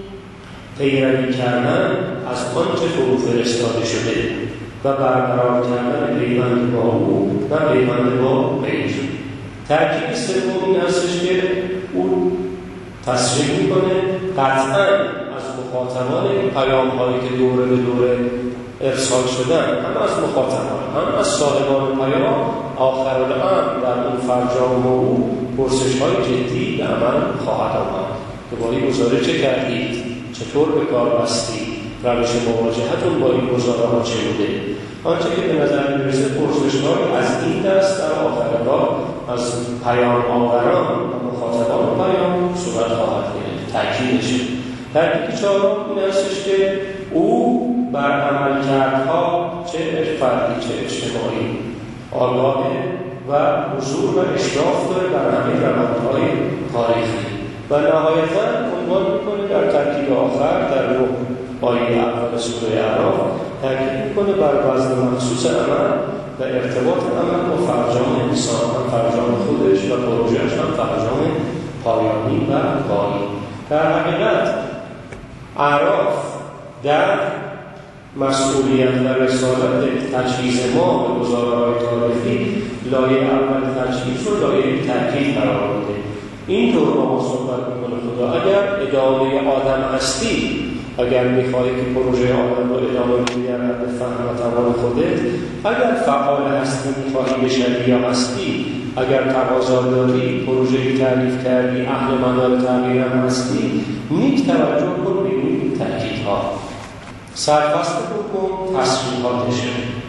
S1: پیروی کردن از آنچه فرو فرستاده شده و برقرار کردن پیوند با او و پیوند با غیر. تأکید سوم این هستش که او تصریح میکنه قطعاً از مخاطبان پیام هایی که دوره به دوره ارسال شدن، هم از مخاطبان هم از صاحبان پیام، آخرالامر در اون فرجام او پرسش های جدی به عمل خواهد آمد. دوباره گزارش چه کردید؟ چطور به کار بستید؟ روش مواجهتون با این گزاره ها چه بوده؟ آنچه که به نظر میرسه پرسش‌های از این دست در آخر کار از پیام آوران و مخاطبان پیام صورت خواهد گرفت. تأکیدش تأکید چهارم این هستش که او بر عملکردها چه فردی چه اجتماعی آگاه و حضور و اشراف داره بر همه روندهای تاریخی و نهایتاً عنوان میکنه در ترکیب آخر در نه آیه اول سوره اعراف تاکید میکنه بر وزن مخصوص عمل و ارتباط عمل با فرجام انسان، هم فرجام خودش و پروژهش، هم فرجام پایانی و غایی. در حقیقت اعراف در مسئولیت و رسالت تجهیز ما به گزاره‌های تاریخی لایه اول تجهیز رو لایه تاکید قرار میده. این طور با ما صحبت میکنه خدا اگر ادامه آدم هستی، اگر میخواهی که پروژه آدم رو ادامه بدی در حد فهم و توان خودت، اگر فعال هستی میخواهی بشوی یا هستی، اگر تقاضا داری پروژه‌ای تعریف کردی اهل منال تغییر هم هستی، نیک توجه کن به این تاکیدها. سرفصل دوم تصریحاتشه.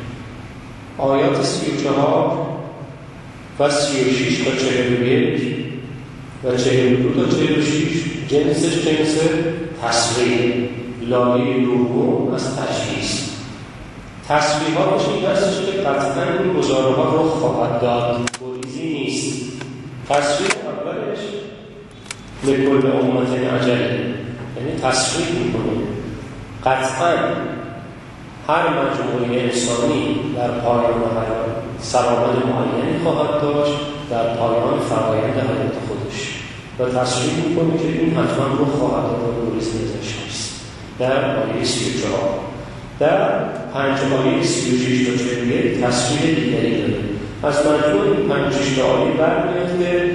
S1: آیات سی و چهار و سی و شش تا چهل و یک و چهل و دو تا چهل و شش جنسش جنس تصریح، لایه دوم از تشخیص. تصریحاتش این هستش که قطعاً این گزاره ها رو خواهد داد، گریزی نیست. تصریح اولش لکل امت عجله، یعنی تصریح میکنه قطعاً هر مجموعه انسانی در پایان سرآمد معینی خواهد داشت در پایان فرآیند حیات خودش و تصریح میکنه که این حتما رو خواهد داد و گریزی ازش نیست. در آیه سی و چهار در پنج آیه سی و شش تا چهل و یک تصریح دیگری داره. از مجموع این پنج شش آیه برمیاد که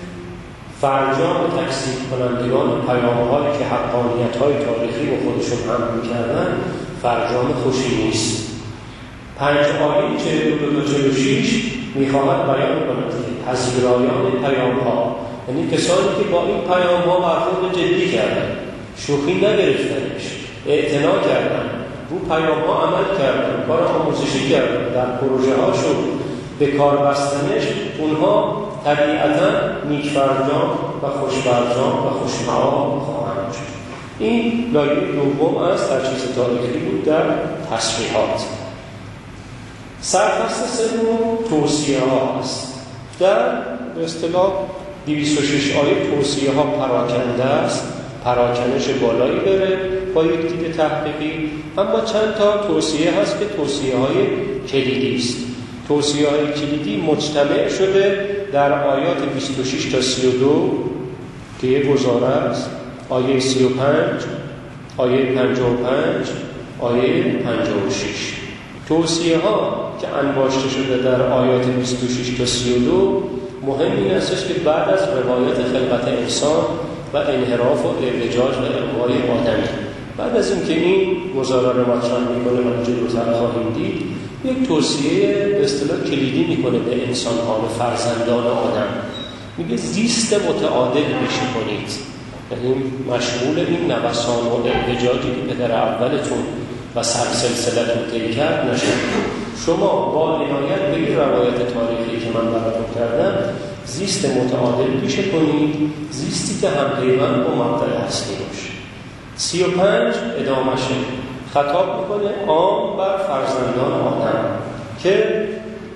S1: فرجام تکذیب کنندگان پیام‌هایی که حقانیت‌های تاریخی با خودشون حمل می‌کردن فرجام خوشی نیست. پنج آیه چهل و دو تا چهل و شش می‌خواهد بیان کند که پذیرایان پیام‌ها، یعنی کسانی که با این پیام‌ها برخورد جدی کردن، شوخی نگرفتنش، اعتنا کردن، رو پیام‌ها عمل کردن، کار آموزشی کردن، در پروژه‌هاشون به کار بستنش، اونها طبیعتاً نیک فرجام و خوش فرجام و خوش معاب خواهند شد. این لایه دوم از تجهیز تاریخی بود در تصریحات. سرفصل سوم توصیه ها است. در به اصطلاح دویست و شش آیه توصیه ها پراکنده است، پراکنش بالایی داره با یک دید تحقیقی، اما چند تا توصیه هست که توصیه های کلیدی است. توصیه های کلیدی مجتمع شده در آیات بیست و شش تا سی و دو که یک گزاره است، آیه سی و پنج، آیه پنجاه و پنج، آیه پنجاه و شش. توصیه ها که انباشته شده در آیات بیست و شش تا سی و دو مهم این استش که بعد از روایت خلقت انسان و انحراف و اعوجاج و اغوای آدمی، بعد از اینکه این گزاره رو مطرح میکنه و جلوتر خواهیم دید، یک توصیه به اصطلاح کلیدی میکنه به انسان ها و فرزندان آدم. میگه زیست متعادل بشی کنید، یعنی مشمول این نوسان و اعوجاجی که پدر اولتون و سلسلتون طی کرد نشد. شما با عنایت به این روایت تاریخی که من براتون کردم زیست متعادل پیشه کنید، زیستی که هم پیوند با مبدأ هستی باشه. سی و پنج ادامشه خطاب میکنه عام بر فرزندان آدم که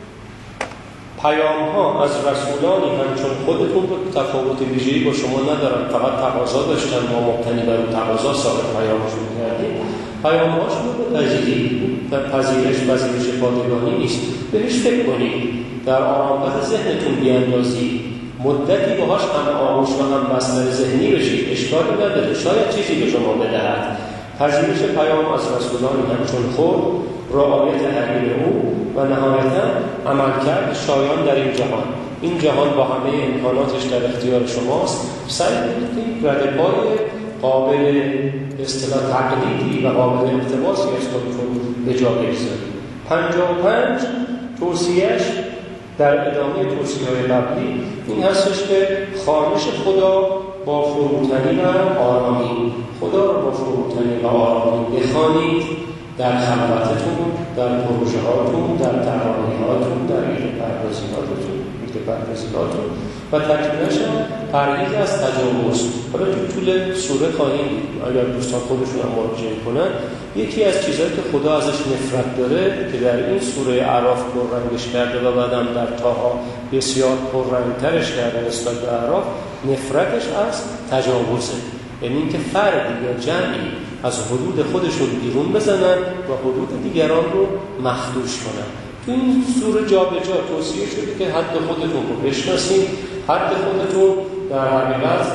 S1: پیام ها از رسولانی همچون خودتون رو تفاوت ویژه‌ای با شما ندارن، فقط تقاضا داشتن، ما مبتنی بر تقاضا صادر پیامشون کردیم. پیام هاشون رو پذیرید و پذیرش پذیرش پادگانی نیست، بهش فکر کنید، در آرامگاه ذهنتون بیاندازید، مدتی باهاش هم آغوش و هم بستر ذهنی بشید، اشکالی نداره، شاید چیزی به شما بدهد. پذیرش پیام از رسولانی همچون خود، رعایت حقیق او و نهایتا عملکرد شایان در این جهان. این جهان با همه امکاناتش در اختیار شماست، سعی کنید ردپای قابل اصطلاح تقلیدی و قابل اقتباسی از خودتون به جا بگذارید. پنجاه و پنج توصیهش در ادامه توصیه‌های قبلی این هستش که خوانش خدا با فروتنی و آرامی، خدا رو با فروتنی و آرامی بخوانید در خلوتتون، در پروژه هاتون، در ترانه هاتون، در ایده پردازی هاتون، ایده پردازی هاتون و تکمیلش هم پرهیز از تجاوز. حالا تو طول سوره خواهیم اگر دوستان خودشون هم مراجعه کنن، یکی از چیزهایی که خدا ازش نفرت داره که در این سوره اعراف پررنگش کرده و بعدم در طه بسیار پررنگترش کرده نسبت به اعراف، نفرتش از تجاوزه، یعنی اینکه فردی یا جمعی از حدود خودشون بیرون بزنن و حدود دیگران رو مخدوش کنن. تو این سوره جا به جا توصیه شده که حد خودتون رو بشناسید، حد خودتون در حقیقت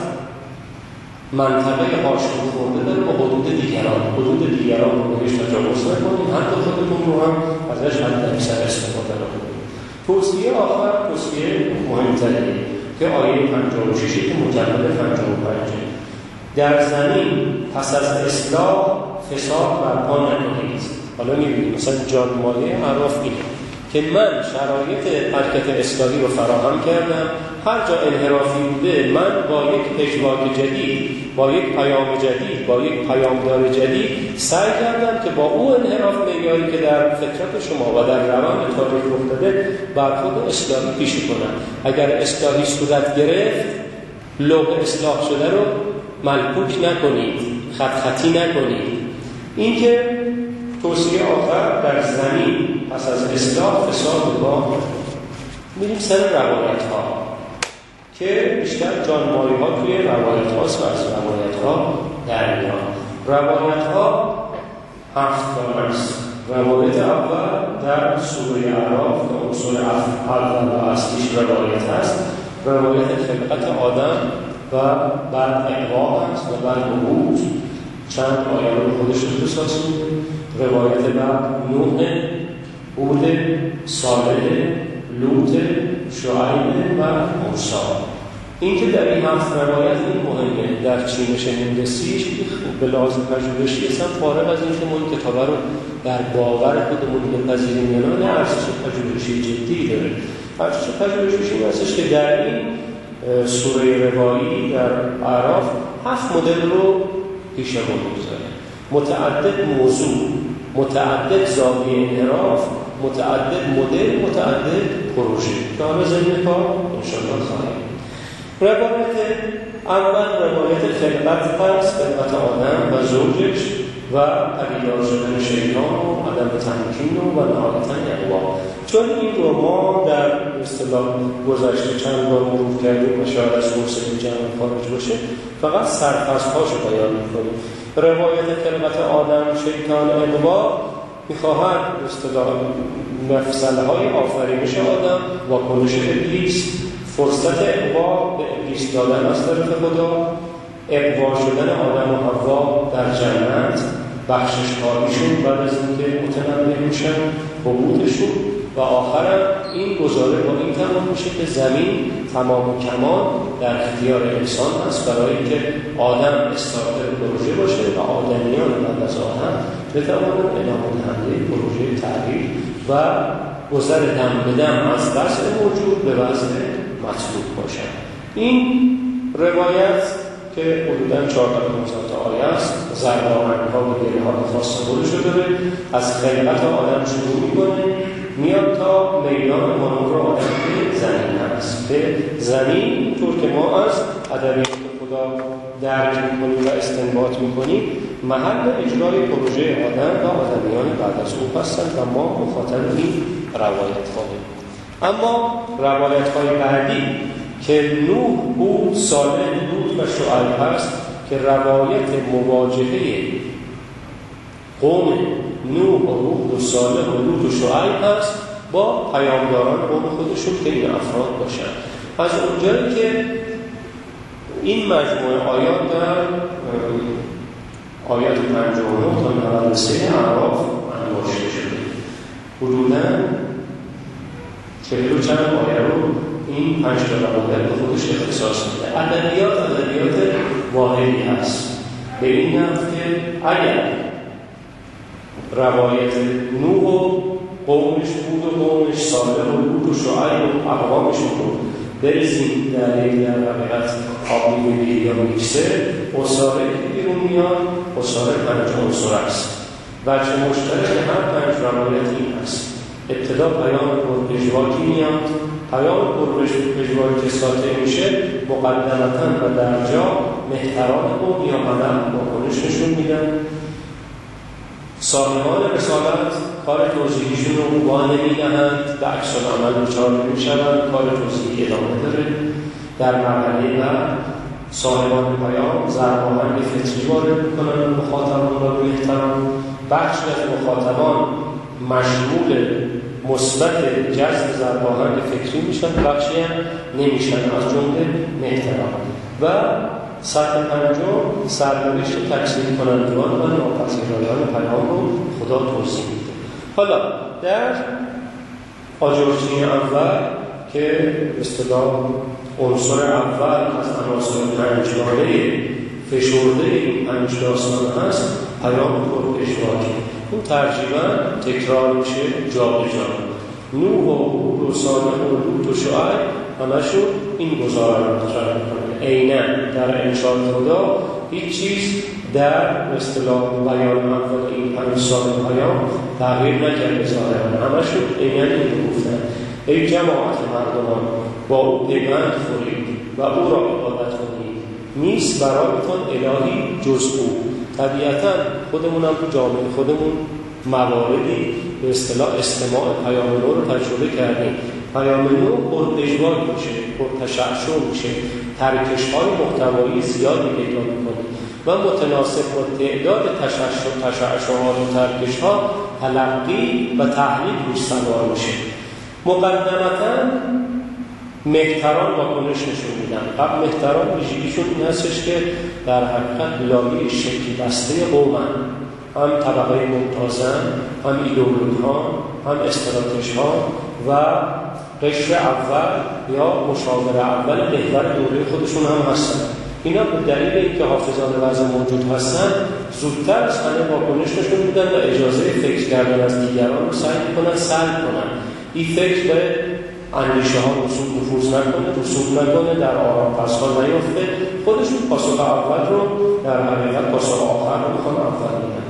S1: منطقه هاشون خورده داره با حدود دیگران، حدود دیگران رو بهش تجاوز نکنید، حد خودتون رو هم ازش حد اکثر استفاده کنید. توصیه آخر توصیه مهمتره که آیه پنجاه و شش که مکمل پنجاه و پنج، در زمین پس از اصلاح فساد برپا نکنید. حالا می‌بینید مثلا جانمایه اعراف اینه که من شرایط حرکت اصلاحی رو فراهم کردم، هر جا انحرافی بوده من با یک پژواک جدید، با یک پیام جدید، با یک پیامدار جدید سعی کردم که با او انحراف معیاری که در فطرت شما و در روان تاریخ رخ داده برخورد اصلاحی پیش کنم. اگر اصلاحی صورت گرفت، لوح اصلاح شده رو ملکوک نکنید، خط خطی نکنید. این که توصیه آخر در زمین پس از اصلاح فساد با میریم سر روایت ها که بیشتر جانمایی ها توی روایت هاست و از روایت ها در میان. روایت ها هفت تا است. روایت اول در سوره اعراف که اون سوره اول و اصلیش روایت هست، روایت خلقت آدم و بعد اقوا هست و بعد عود، چند آیه رو خودش رو بسازیم. روایت بعد نوح، هود، صالح، لوط، شعیب و موسی. این که در این هفت روایت این مهمه در چینش هندسیش به لحاظ پژوهشی اصلا فارغ از این که ما این کتابه رو در باور خودمون بپذیریم یا نه، ارزش پژوهشی جدی داره. ارزش پژوهشی این هستش که در این سوره روایی در اعراف هفت مدل رو پیش رو می‌گذاره، متعدد موضوع، متعدد زاویه انحراف، متعدد مدل، متعدد پروژه که حالا ضمن کار انشاءالله خواهیم. روایت اول روایت خلقت هست، خلقت آدم و زوجش و پدیدار شدن شیطان و عدم تمکین و نهایتاً اقوا. چون این رو ما در اصطلاح گذشته چند بار مرور کردیم و شاید از موسیقی جمع خارج باشه، فقط سرفصل‌هاشو بیان می‌کنیم. روایت خلقت آدم، شیطان، اقوا می‌خواهد اصطلاح مفصل‌های آفرینش آدم، واکنش ابلیس، فرصت اقوا به ابلیس دادن از طرف خدا، اقوا شدن آدم و حوا در جنت، بخشش کاریشون بعد از اینکه متنبه میشن، حبوطشون و آخرم این گزاره با این تمام میشه که زمین تمام و کمال در اختیار انسان هست برای اینکه آدم استارتر پروژه باشه و آدمیان بعد از آدم بتوانند ادامه دهنده پروژه تغییر و گذر دم به دم از وضع موجود به وضع مطلوب باشن. این روایت که حدوداً چهارصد تا پانصد تا آیه است، ضرب‌آهنگ‌ها و گره‌ها خاص خودشو داره. از خلقت آدم شروع می‌کنه میاد تا میدان مرور آدم به زمین هست. به زمین طور که ما از ادبیات خدا درک می‌کنیم و استنباط می‌کنیم محل اجرای پروژه آدم و آدمیان بعد از او هستند و ما مخاطب این روایت خواهیم. اما روایت‌های بعدی که نوح، هود، صالح، لوط و شعیب هست که روایت مواجهه قوم نوح و هود و صالح و لوط و شعیب هست با پیامداران قوم خودشون که این افراد باشن. از اونجایی که این مجموعه آیات در آیات پنجاه و نه تا نود و سه اعراف انباشته شده. حدوداً چهل و چند آیه رو این پنج تا روایت به خودش اختصاص میده. ادبیات ادبیات واحدی هست به این نحو که اگر روایت نوح و قومش، هود و قومش، صالح و لوط و شعیب و اقوامشون رو برزیم در یک در حقیقت آبی میگیری یا میکسر، اصاره که بیرون میاد اصاره پنج عنصر است. وجه مشترک هر پنج روایت این است: ابتدا پیام پرپژواکی میاد، پیام پرپژواکی که ساطع میشه مقدمتاً و در جا مهتران قوم یا مدن واکنش نشون میدن. صاحبان رسالت کار توضیحیشون رو وانه میدهند، به عکس العمل دچار نمیشوند، کار توضیحی ادامه داره. در مرحله بعد صاحبان پیام ضرباهنگ فطری وارد میکنن مخاطبان را روی احترام. بخشی از مخاطبان مشمول مثبت جذب ضرباهنگ فکری میشن، بخشی هم نمیشن، از جمله احترام. و سطح پنجم سرنوشت تکثیر کنندگان و ناپذیرایان پیام رو خدا توضیح میده. حالا در آجرچین اول که به اصطلاح عنصر اول از عناصر پنجگانه فشرده این پنج داستان هست، پیام پرپژواکی. اون ترجیباً تکرار میشه جا به جا. نوح و هود و صالح و لوط و شعیب همشون این گزاره رو تکرار میکنه. عیناً در انشاء خدا هیچ چیز در اصطلاح بیان اول این پنج سال پیام تغییر نکرده ظاهراً. همشون عیناً این رو گفتن: ای جماعت مردمان، با او پیوند خورید و او را عبادت کنید، نیست برایتان الهی جز او. طبیعتاً خودمون هم تو جامعه خودمون مواردی به اصطلاح استماع پیام نو رو تجربه کردیم. پیام نو پرپژواک میشه، پرتشعشع میشه، ترکش‌های محتوایی زیادی پیدا میکنه و متناسب با تعداد تشعشع تشعشعات و ترکش‌ها تلقی و تحلیل روش سوار میشه. مقدمتاً مهتران واکنش نشون میدن. قبل مهتران ویژگیشون این هستش که در حقیقت لایه شکل بسته قومن، هم طبقه ممتازن، هم ایدئولوژها، هم استراتژها و قشر اول یا مشاور اول محور دوره خودشون هم هستن. اینا به دلیل اینکه حافظان وضع موجود هستن زودتر از همه واکنش نشون میدن و اجازه فکر کردن از دیگران رو سعی میکنن سلب کنن. این فکر به اندیشه ها رسوب نفوذ نکنه، رسوب نکنه، در آرام پسها نیفته. خودشون پاسخ اول رو در حقیقت پاسخ آخر رو میخوان اول میدن.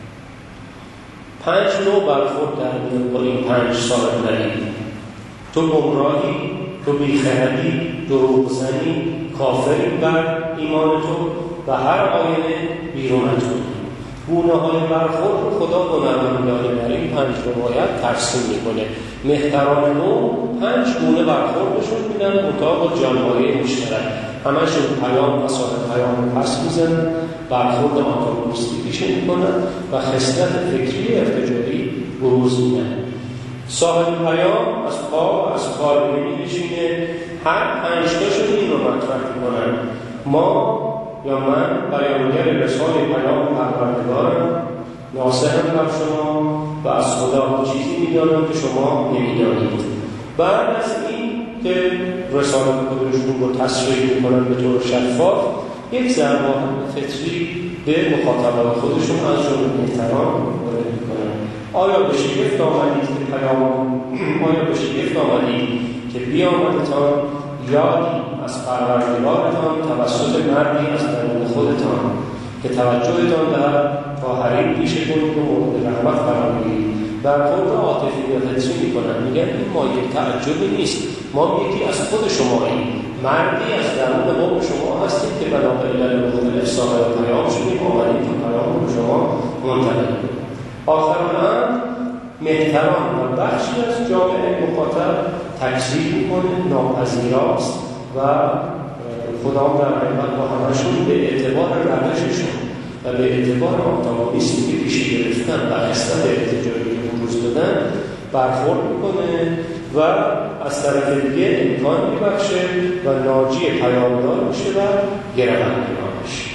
S1: پنج نوع برخورد در میان با این پنج صاحب ندید: تو گمراهی، تو بیخردی، دروغ زنی، کافری بر ایمان تو و هر آینه بیرون تو. گونه های برخورد رو خدا هنرمندانه در این پنج روایت ترسیم میکنه. مهتران نو پنج گونه برخوردشون میدن مطابق جنبه‌های مشترک. همشون پیام و صاحب پیام رو پس میزنن، برخورد آنتاگونیستیکیش میکنن و خصلت فکری ارتجاعی بروز میدن. صاحب پیام از پا از کار نمی‌نشینه، هر پنج تاشون این رو مطرح میکنن: ما یا من بیانگر رسال پیام پروردگارم، ناصحم بر شما و از خدا چیزی میدانم که شما نمیدانید. بعد از این که رسالت خودشون رو تصریح میکنن به طور شفاف، یک ضرباهنگ فطری به مخاطبان خودشون از جمله احترام وارد میکنن. آیا به شگفت آمدید که پیام آیا به شگفت آمدید که بیامدتان یادی از پروردگارتان توسط مردی از درون خودتان که توجهتان در تا حریم پیش کنید و مورد رحمت قرار بگیرید. برخورد عاطفی و فطری میکنن، میگن این مایه تعجبی نیست، ما یکی از خود شماییم، مردی از درون قوم شما هستید که بنا به علل مختلف صاحب پیام شدیم، آمدید تا پیام رو شما منتقل کنید. آخران مهتران و بخشی از جامعه مخاطب تکذیب میکنه، ناپذیراست و خدا در حقیقت با همشون به اعتبار روششون و به اعتبار آنتاگونیستی که پیش گرفتن و خصلت ارتجاعی که بروز دادن برخورد میکنه و از طرف دیگه امکان میبخشه و ناجی پیامدار میشه و گروندگان میشه.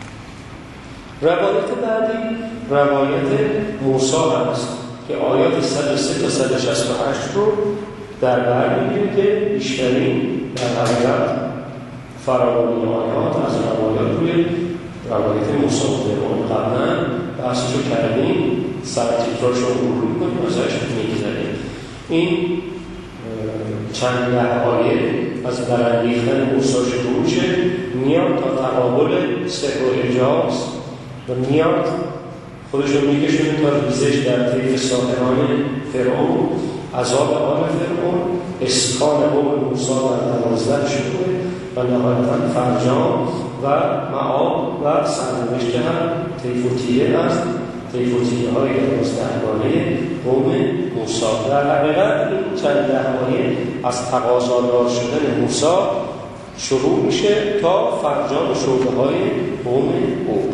S1: روایت بعدی روایت موسی هست که آیات صد و سه تا صد و شصت و هشت رو در بر میگیره که بیشترین در حقیقت فراوانی آیات از روایات روی روایت موسی بوده. اون قبلا بحثشو کردیم، سر تکرارش رو مرور میکنیم، ازش میگذاریم. این چند ده آیه از برانگیختن موسی شروع میشه، میاد تا تقابل سحر و اعجاز و میاد خودشون میکشونه تا ریزش در طیف ساحران فرعون، عذاب آل فرعون، اسکان قوم موسی در دوازده شروع و نهایتا فرجام و معاد و سرنوشت هم طیفوتیه است، طیفوتیه های دوازدهگانه قوم موسی. در حقیقت این چند دهگانه از تقاضادار شدن موسی شروع میشه تا فرجام شعبه های قوم او.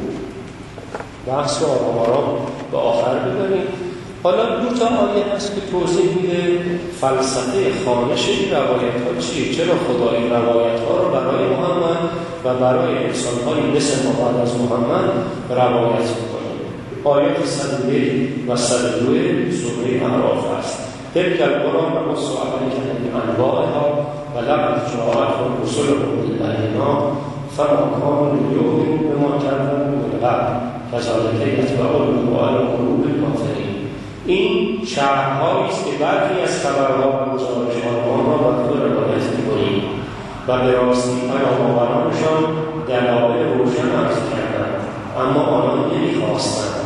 S1: بحث رو آرام آرام به آخر ببریم. حالا دو تا آیه هست که توضیح میده فلسفه خوانش این روایت ها چیه، چرا خدا این روایت ها رو برای محمد و برای انسان های مثل ما بعد از محمد روایت میکنه. آیات صد و یک و صد و دو سوره اعراف هست. تلک القرآن نقص علیک من انبائها و لقد جاءتهم رسلهم بالبینات فما كانوا ليؤمنوا بما كذبوا من قبل كذلك یتبع الله علی قلوب الکافرین. این شرح‌هایی است که برخی از خبرها و گزارش‌ها آنها را به طور روایت می‌کنیم و به راستی پیام‌آورانشان دلایل روشن عرض کردند، اما آنان نمی‌خواستند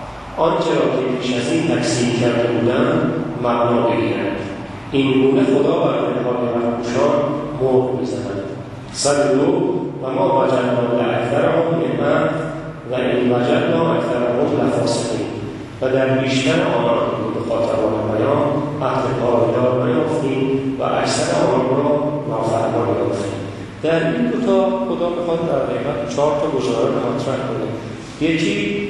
S1: آنچه را که پیش از این تکذیب کرده بودند مبنا بگیرند. این گونه خدا بر دل‌های مخدوشان مهر می‌زند. صد و دو و ما وجدنا لأکثرهم مؤمنین و این وجدنا اکثرهم لفاسقین. و در بیشتر آنان به مخاطبان بیان عهد پایدار نیافتیم و اکثر آنان را نافرمان یافتیم. در این دو تا خدا میخواد در حقیقت چهار تا گزاره رو مطرح کنه. یکی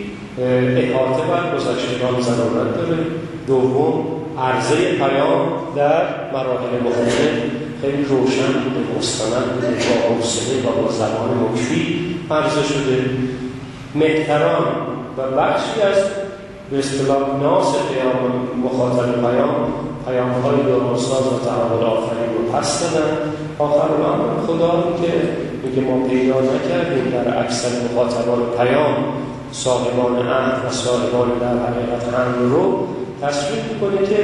S1: احاطه بر گذشتگان ضرورت داره، دوم عرضه پیام در مراحل مختلف خیلی روشن بوده، مستند بوده، با حوصله و با زبان مکفی عرضه شده. مهتران و بخشی از به اصطلاح ناس پیام مخاطب پیام پیام‌های درست‌ساز و تعامل آفرین رو پس دادن. آخر الامر خدا که میگه ما پیدا نکردیم در اکثر مخاطبان پیام صاحبان عهد و صاحبان در حقیقت امر رو تصویر می‌کنه که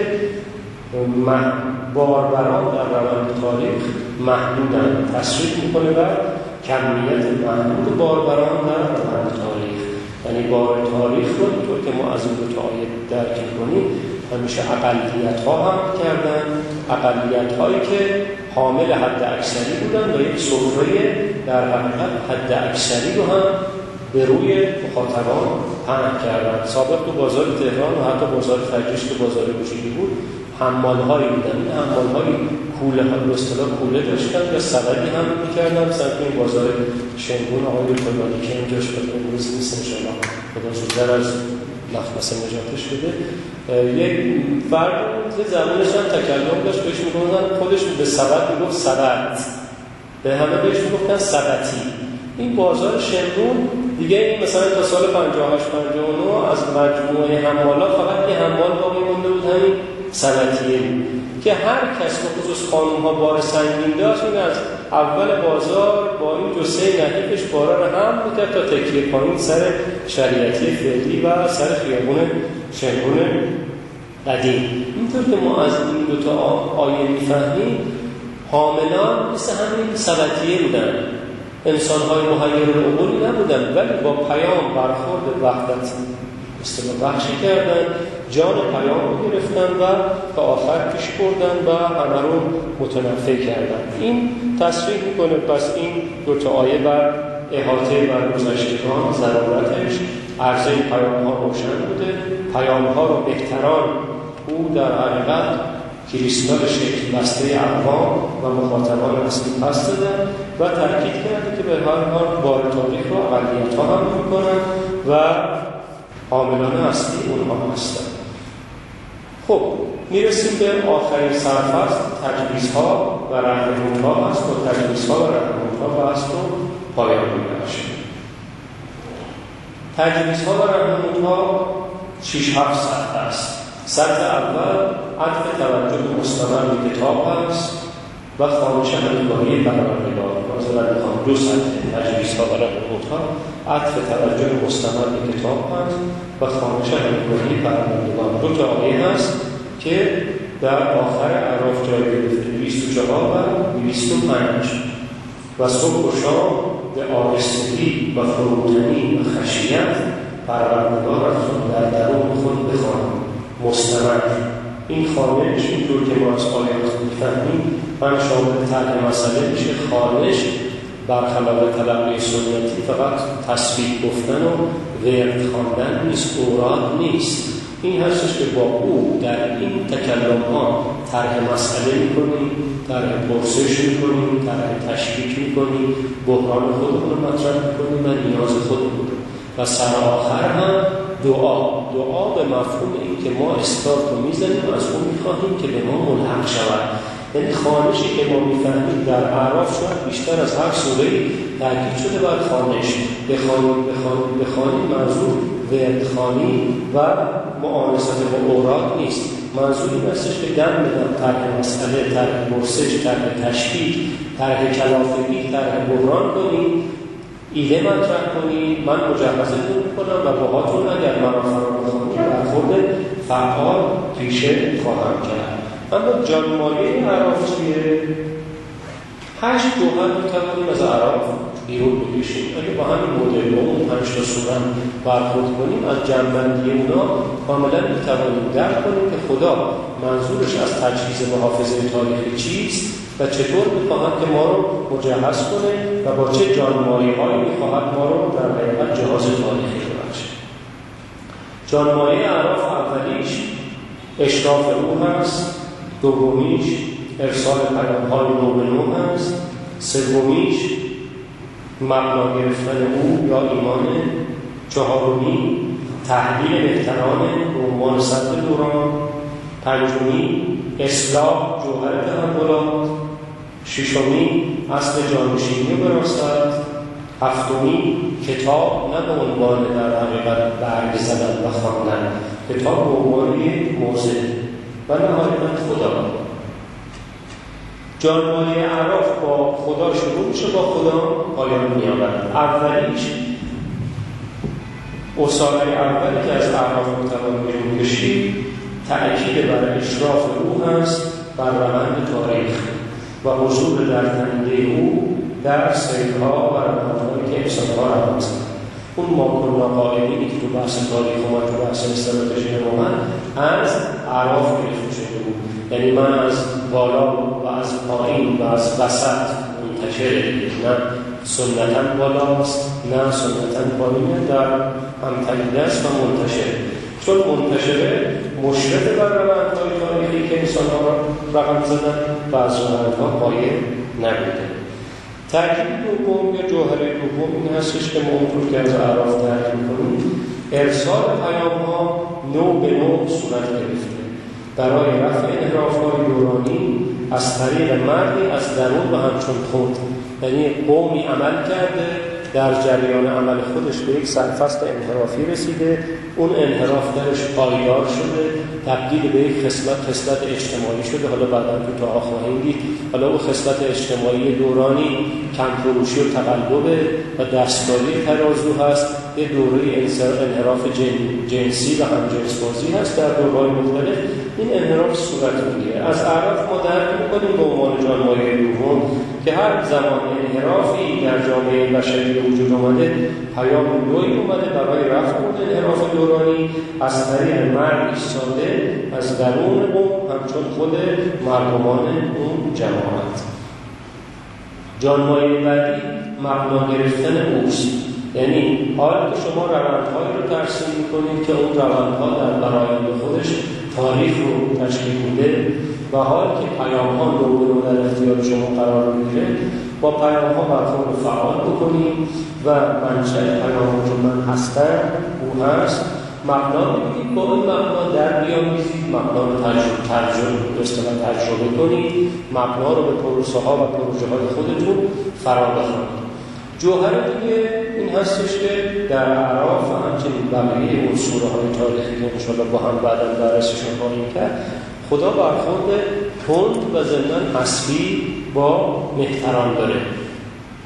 S1: باربران در روند تاریخ محدودن، تصویر می‌کنه بر کمیت محدود باربران در روند تاریخ. یعنی بار تاریخ رو اینطور که ما از این دو تا آیه درک کنیم همیشه اقلیت‌ها هم کردن، اقلیت‌هایی که حامل حد اکثری بودن و یک سفره در حقیقت حد اکثری رو هم به روی مخاطبان پهن کردن. سابق تو بازار تهران و حتی بازار فرجیش که بازار بزرگی بود حمال‌هایی بودن. این حمال‌های کوله ها به اصطلاح کوله داشتن یا سبدی هم می‌کردن. مثلا این بازار شنگون آقای کلانی که اینجاش به امروز نیست انشاءالله خدا زودتر از مخمصه نجاتش بده. یک فرد که زمانش هم تکلم داشت بهش میگفتن، خودش به سبد میگفت سبد، به همه بهش میگفتن سبتی. این بازار شنگون دیگه این مثلا تا سال پنجاه و هشت پنجاه و نه از مجموعه حمالا فقط یه حمال باقی مونده بود، همین سبتیه که هر کس به خصوص خانوم‌ها بار سنگین داشت این از اول بازار با این جسه نحیفش بارا رو هم میکرد تا تکیه پایین سر شریعتی فعلی و سر خیابون شنگون قدیم. اینطور که ما از این دوتا آیه میفهمیم حاملان مثل همین سبتیه بودن، انسان‌های مهیر العقولی نبودن، ولی با پیام برخورد وحدت اصطلاح بخشی کردن، جان پیام رو گرفتن و تا آخر پیش بردن و همه رو متنفع کردن. این تصریح میکنه پس این دو تا آیه بر احاطه بر گذشتگان ضرورتش، عرضه پیام ها روشن بوده، پیام ها رو بهتران او در حقیقت کریستال شکل بسته اقوام و مخاطبان اصلی پس دادن و تاکید کرده که به هر حال بار تاریخ رو اقلیت ها هم میکنن و عاملان اصلی اونها هستن. خب میرسیم به آخرین سرفصل، تجویزها و رهنمودها هست و تجویزها و رهنمودها بحث رو پایان می‌بخشیم. تجویزها و رهنمودها شش هفت سطح است. سطح اول عطف توجه مستمر به کتاب است و خوانش همگاهی پروردگار. مثلا میخوام دو سطح تجویزها و رهنمودها عطف توجه مستمر به کتاب است و خوانش همگاهی پروردگار. دو تا آیه هست که در آخر اعراف جای گرفته، دویست و چهار و دویست و پنج. و صبح و شام به آهستگی و فروتنی و خشیت پروردگارت را در درون خود بخوانید مستمر. این خانش اینطور که ما از آیات می‌فهمیم من شامل طرح مسئله میشه. خانش برخلاف تلقی سنتی فقط تسبیح گفتن و ورد خواندن نیست، اوراد نیست. این هستش که با او در این تکلم ها طرح مسئله میکنیم، طرح پرسش میکنیم، طرح تشکیک میکنیم، بحران خودمون رو مطرح میکنیم و نیاز خودمون. و سر آخر هم دعا دعا به مفهوم این که ما استارت رو میزنیم و از اون میخواهیم که به ما ملحق شود. یعنی خانشی که ما میفهمیم در اعراف شاید بیشتر از هر سوره‌ای تاکید شده بر خانش. بخوانیم بخوانیم بخوانیم منظور وردخوانی و معانست با اوراد نیست. منظور این هستش که دم بدم طرح مسئله، طرح پرسش، طرح تشکیک، طرح کلافگی، طرح بحران کنیم، ایده مطرح کنیم، من مجهزتون میکنم و باهاتون اگر من را فرا بخوانید برخورد فعال پیشه خواهم کرد. اما جانمایه اعراف چیه؟ هشت جوهر میتوانیم از اعراف بیرون بکشیم. اگه با همین مدل با اون پنج تا سوره برخورد کنیم از جنبندی اونا کاملا میتوانیم درک کنیم که خدا منظورش از تجهیز و حافظه تاریخی چیست و چطور میخواهد که ما رو مجهز کنه و با چه جانمایه هایی میخواهد ما رو در حقیقت جهاز تاریخی ببخشه. جانمایه اعراف اولیش اشراف روح هست، دومیش ارسال پیام‌های نو به نو هست، سومیش مبنا گرفتن او یا ایمان، چهارمی تحلیل بهتران به عنوان صدر دوران، پنجمی اصلاح جوهر تحولات، ششمی اصل جانشینی وراثت، هفتمی کتاب نه به عنوان در حقیقت برگ زدن و خواندن، کتاب به عنوان موضع و نهایت خدا. جانمایه اعراف با خدا شروع میشه، با خدا پایان می‌یابد. اولیش اصاره اولی که از اعراف متوان بیرون کشید تأکید بر اشراف او هست بر روند تاریخ و حضور در تنده او در سیرها و روندهایی که انسان‌ها روان هستند. اون ما کنا قائلینی که تو بحث تاریخ و تو بحث استراتژی ما از اعراف گرفته شده بود. یعنی من از بالا و از پایین و از وسط منتشره، نه سنتاً بالاست نه سنتاً پایینه، در همتنیده است و منتشره. چون منتشره مشرف بر روندهای تاریخی که انسان‌ها را رقم زدن و از روندها پایه نبوده. تأکید دوم یا جوهر دوم این هستش که ما اونطور که از اعراف درک می‌کنیم ارسال پیام‌ها نو به نو صورت گرفته برای رفع انحراف‌های دورانی از طریق مردی از درون و همچون خود. یعنی قومی عمل کرده، در جریان عمل خودش به یک سرفصل انحرافی رسیده، اون انحراف درش پایدار شده، تبدیل به یک خصلت خصلت اجتماعی شده. حالا بعدا تو تا خواهیم دید حالا اون خصلت اجتماعی دورانی کم‌فروشی و تقلب و دستکاری ترازو هست، یه دوره انحراف جن، جنسی و همجنس‌بازی هست در دوره‌های مختلف. این انحراف صورت می‌گیره. از اعراف ما درک می‌کنیم به عنوان جانمایه دوم که هر زمان انحرافی در جامعه بشری وجود اومده، پیام نوعی اومده برای رفع اون انحراف دورانی از طریق مرد ایستاده از درون اون همچون خود مردمان اون جماعت. جانمایه بعدی مبنا گرفتن اوست. یعنی حال که شما روندهایی رو ترسیم می‌کنید که اون روندها در برآیند خودش تاریخ رو تشکیل میده و حال که پیام‌ها نو به نو در اختیار شما قرار میگیره، با پیام‌ها برخورد فعال بکنید و منشأ پیام‌ها که من هستم او هست. مبنا بگید، با این مبنا در بیامیزید، مبنا رو تجربه ترجمه اصطلاح تجربه کنید، مبنا رو به پروسه ها و پروژه های خودتون فرا بخورید. جوهر دیگه این هستش که در اعراف و همچنین بقیه اون سوره های تاریخی که انشاءالله با هم بعدا بررسیشون خواهیم کرد، خدا برخورد تند و ضمناً حسبی با مهتران داره.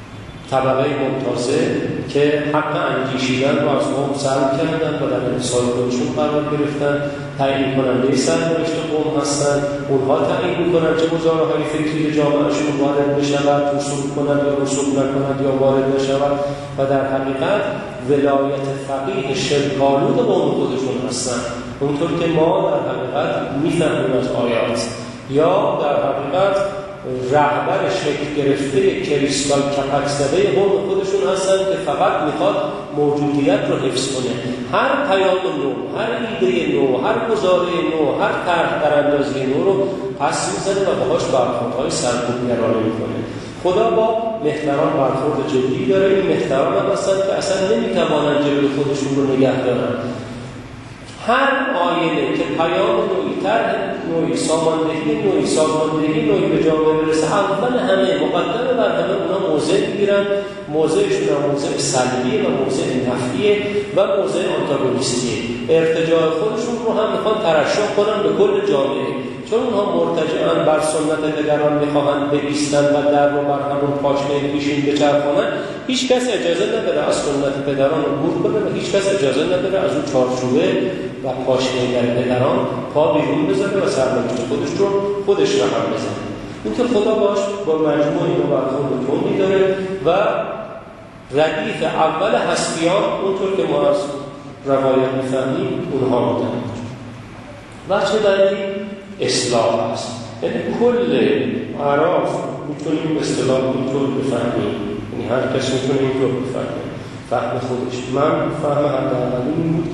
S1: طبقه ممتازه که حق اندیشیدن رو از قوم سلب کردن و در انحصار خودشون قرار گرفتن، تعیین کننده سرنوشت قوم هستن. اونها تعیین میکنن چه گزاره‌های فکری جامعهشون وارد بشود، رسوب کنند یا رسوب نکنند یا وارد نشود و در حقیقت ولایت فقیه شبه‌آلود قوم خودشون هستن. اونطور که ما در حقیقت میفهمیم از آیات، یا در حقیقت رهبر شکل گرفته کریستال کپک زده قوم خودشون هستن که فقط میخواد موجودیت رو حفظ کنه. هر پیام نو، هر ایده نو، هر گزاره نو، هر طرح در اندازه نو رو پس میزنه و باهاش برخوردهای سرکوبگرانه میکنه. خدا با مهتران برخورد جدی داره. این مهتران هم هستن که اصلا نمیتوانن جلوی خودشون رو نگه دارن. هر آینه که پیام نوعی، طرح نوعی، ساماندهی نوعی، سازماندهی نوعی به جامعه برسه، اول همه مقدمه بر همه اونا موضع میگیرن. موضعشون هم موضع سلبیه و موضع نفیه و موضع آنتاگونیستیه. ارتجاع خودشون رو هم میخوان ترشح کنن به کل جامعه، چون اونها مرتجعن بر سنت پدران میخواهند بایستند و در رو بر همون پاشنه پیشین بچرخونن. هیچ کس اجازه نداره از سنت پدران عبور کنه و هیچ کس اجازه نداره از اون چارچوبه و پاشنه در پدران پا بیرون بذاره و سرنوشت خودش رو خودش رقم بزنه. این که خدا باش با مجموع اینو برخورد تندی داره و ردیف اول حسبیان اونطور که ما از روایت میفهمیم اونها بودن. وجه بعدی اصلاح هست. یعنی کل اعراف میتونیم اصطلاح اینطور بفهمیم، یعنی هر کس میتونه اینطور بفهمیم فهم خودش. من فهم حداقلی این بود که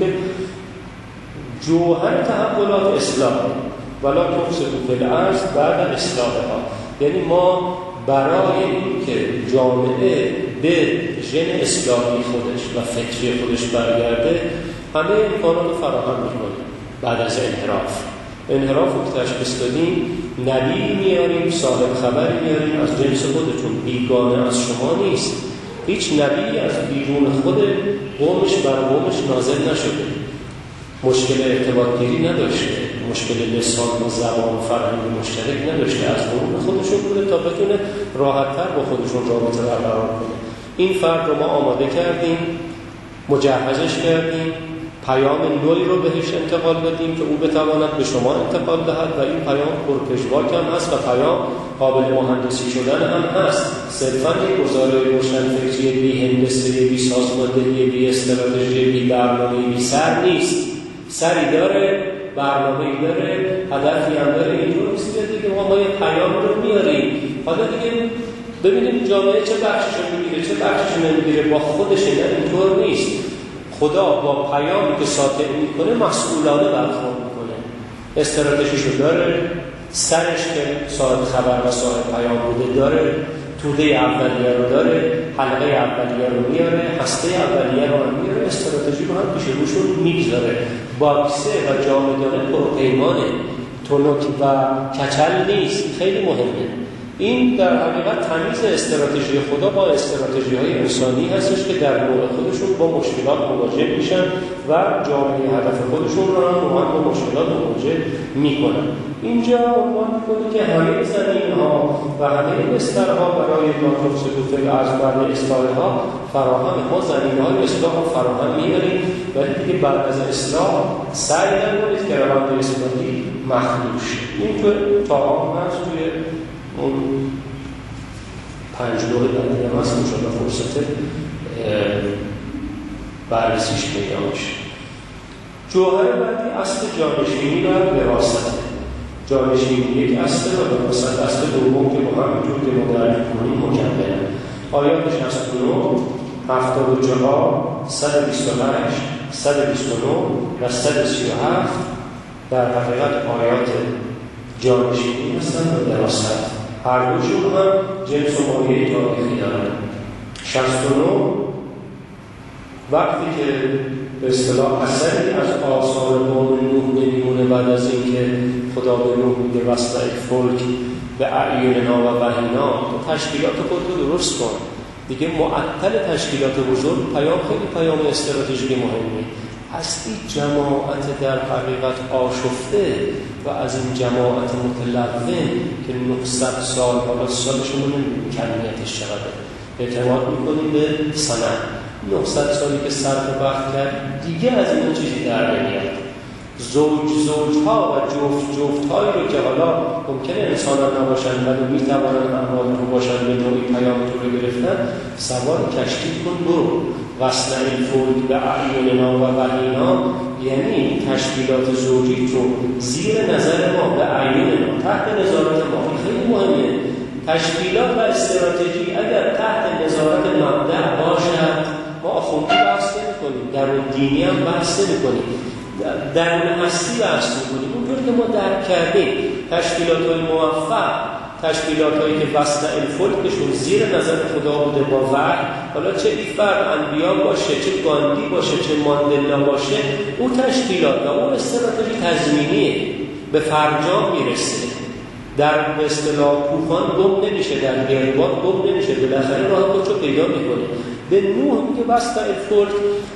S1: جوهر تحولات اصلاح ولا تفسدوا فی الارض بعد اصلاحها. یعنی ما برای اینکه جامعه به ژن اصلاحی خودش و فکری خودش برگرده همه امکانات فراهم می‌کنیم. بعد از انحراف انحراف رو که تشخیص دادیم، نبی میاریم، صاحب خبری میاریم از جنس خودتون، بیگانه از شما نیست. هیچ نبی از بیرون خود قومش بر قومش نازل نشده، مشکل ارتباطگیری نداشته، مشکل لسان و زبان و فرهنگ مشترک نداشته، از قرون خودشون بوده تا بتونه راحت‌تر با خودشون رابطه برقرار کنه. این فرد رو ما آماده کردیم، مجهزش کردیم، پیام نوعی رو بهش انتقال بدیم که او بتواند به شما انتقال دهد و این پیام پرپژواک هم هست و پیام قابل مهندسی شدن هم هست. صرفاً یک گزاره روشنفکری بی هندسه، بی سازماندهی، بی استراتژی، بی برنامه، بی سر نیست. سری داره، برنامه‌ای داره، هدفی هم داره. اینجور نیست که ما ما یه پیام رو میاریم، حالا دیگه ببینیم جامعه چه بخشش رو میگیره چه بخشش رو نمیگیره، با خودش نه، اینطور نیست. خدا با پیامی که ساطع میکنه مسئولانه برخورد میکنه. استراتژیشو داره، سرش که صاحب خبر و صاحب پیام بوده داره، توده اولیه رو داره، حلقه اولیه رو میاره، هسته اولیه رو هم میاره، استراتژی رو هم پیش روشون میگذاره. باکسه و جامدانه پروپیمانه، تونک و کچل نیست. خیلی مهمه. این در حقیقت تمیز استراتژی خدا با استراتژی های انسانی هستش که در نوع خودشون با مشکلات مواجه میشن و جامعه هدف خودشون رو هم با مشکلات مواجه میکنن. اینجا عنوان میکنه که همه زمین ها و همه بسترها برای ناتوف سکوت از بعد اصلاحها فراهم. ما زمین های اصلاح رو فراهم میاریم ولی دیگه بعد از اصلاح سعی نکنید که روند اصلاحی مخدوش. این تو تا هم هست توی اون پنج دور بعدی هم هست مشابه فرصت بررسیش پیدا میشه. جوهر بعدی اصل جانشینی و وراثت. جانشینی یک اصل و وراثت اصل دوم که با هم اینجور که مدرک کنیم مکمله. آیات شصت و نه، هفتاد و چهار، صد و بیست و هشت، صد و بیست و نه و صد و سی و هفت در حقیقت آیات جانشینی هستند و وراثت. هر دوشون هم جنس و مایه تاریخی دارن. شصت و نه وقتی که به اصطلاح اثری از آثار قوم نوح نمیمونه بعد از اینکه خدا به نوح میگه وصل الفلک به اعیننا و وحینا، تو تشکیلات خودت درست کن دیگه. معطل تشکیلات بزرگ پیام خیلی پیام استراتژیک مهمه. هستی جماعت در حقیقت آشفته و از این جماعت متلون که نهصد سال حالا سالشون رو نمیدونیم کمیتش چقدر اعتماد میکنیم به سند. نهصد سالی که صرف وقت کرد دیگه از این چیزی در نمیاد. زوج زوجها و جفت جفتهایی رو که حالا ممکنه انسانان نباشن ولی میتوانن اموال رو باشن به نوعی پیام تو رو گرفتن، سوار کشتی کن برو. وصل الفلک به اعیننا و وحینا، یعنی تشکیلات زوجی رو زیر نظر ما، به اعیننا، تحت نظارت ما. خیلی مهمه. تشکیلات و استراتژی اگر تحت نظارت مبدأ باشد، ما آخوندی بحث نمی‌کنیم، درون دینی هم بحث نمی‌کنیم، درون هستی بحث می‌کنیم. اونطور که ما درک کردیم تشکیلات‌های موفق، تشکیلات‌هایی که وصل الفلکشون زیر نظر خدا بوده با وحی، حالا چه فرد انبیا باشه، چه گاندی باشه، چه ماندلا باشه، اون تشکیلات و اون استراتژی تضمینیه، به فرجام میرسه، در به اصطلاح کوهان گم نمیشه، در گردباد گم نمیشه، بالاخره راه خودشو پیدا میکنه. به نوح میگه وصل الفلک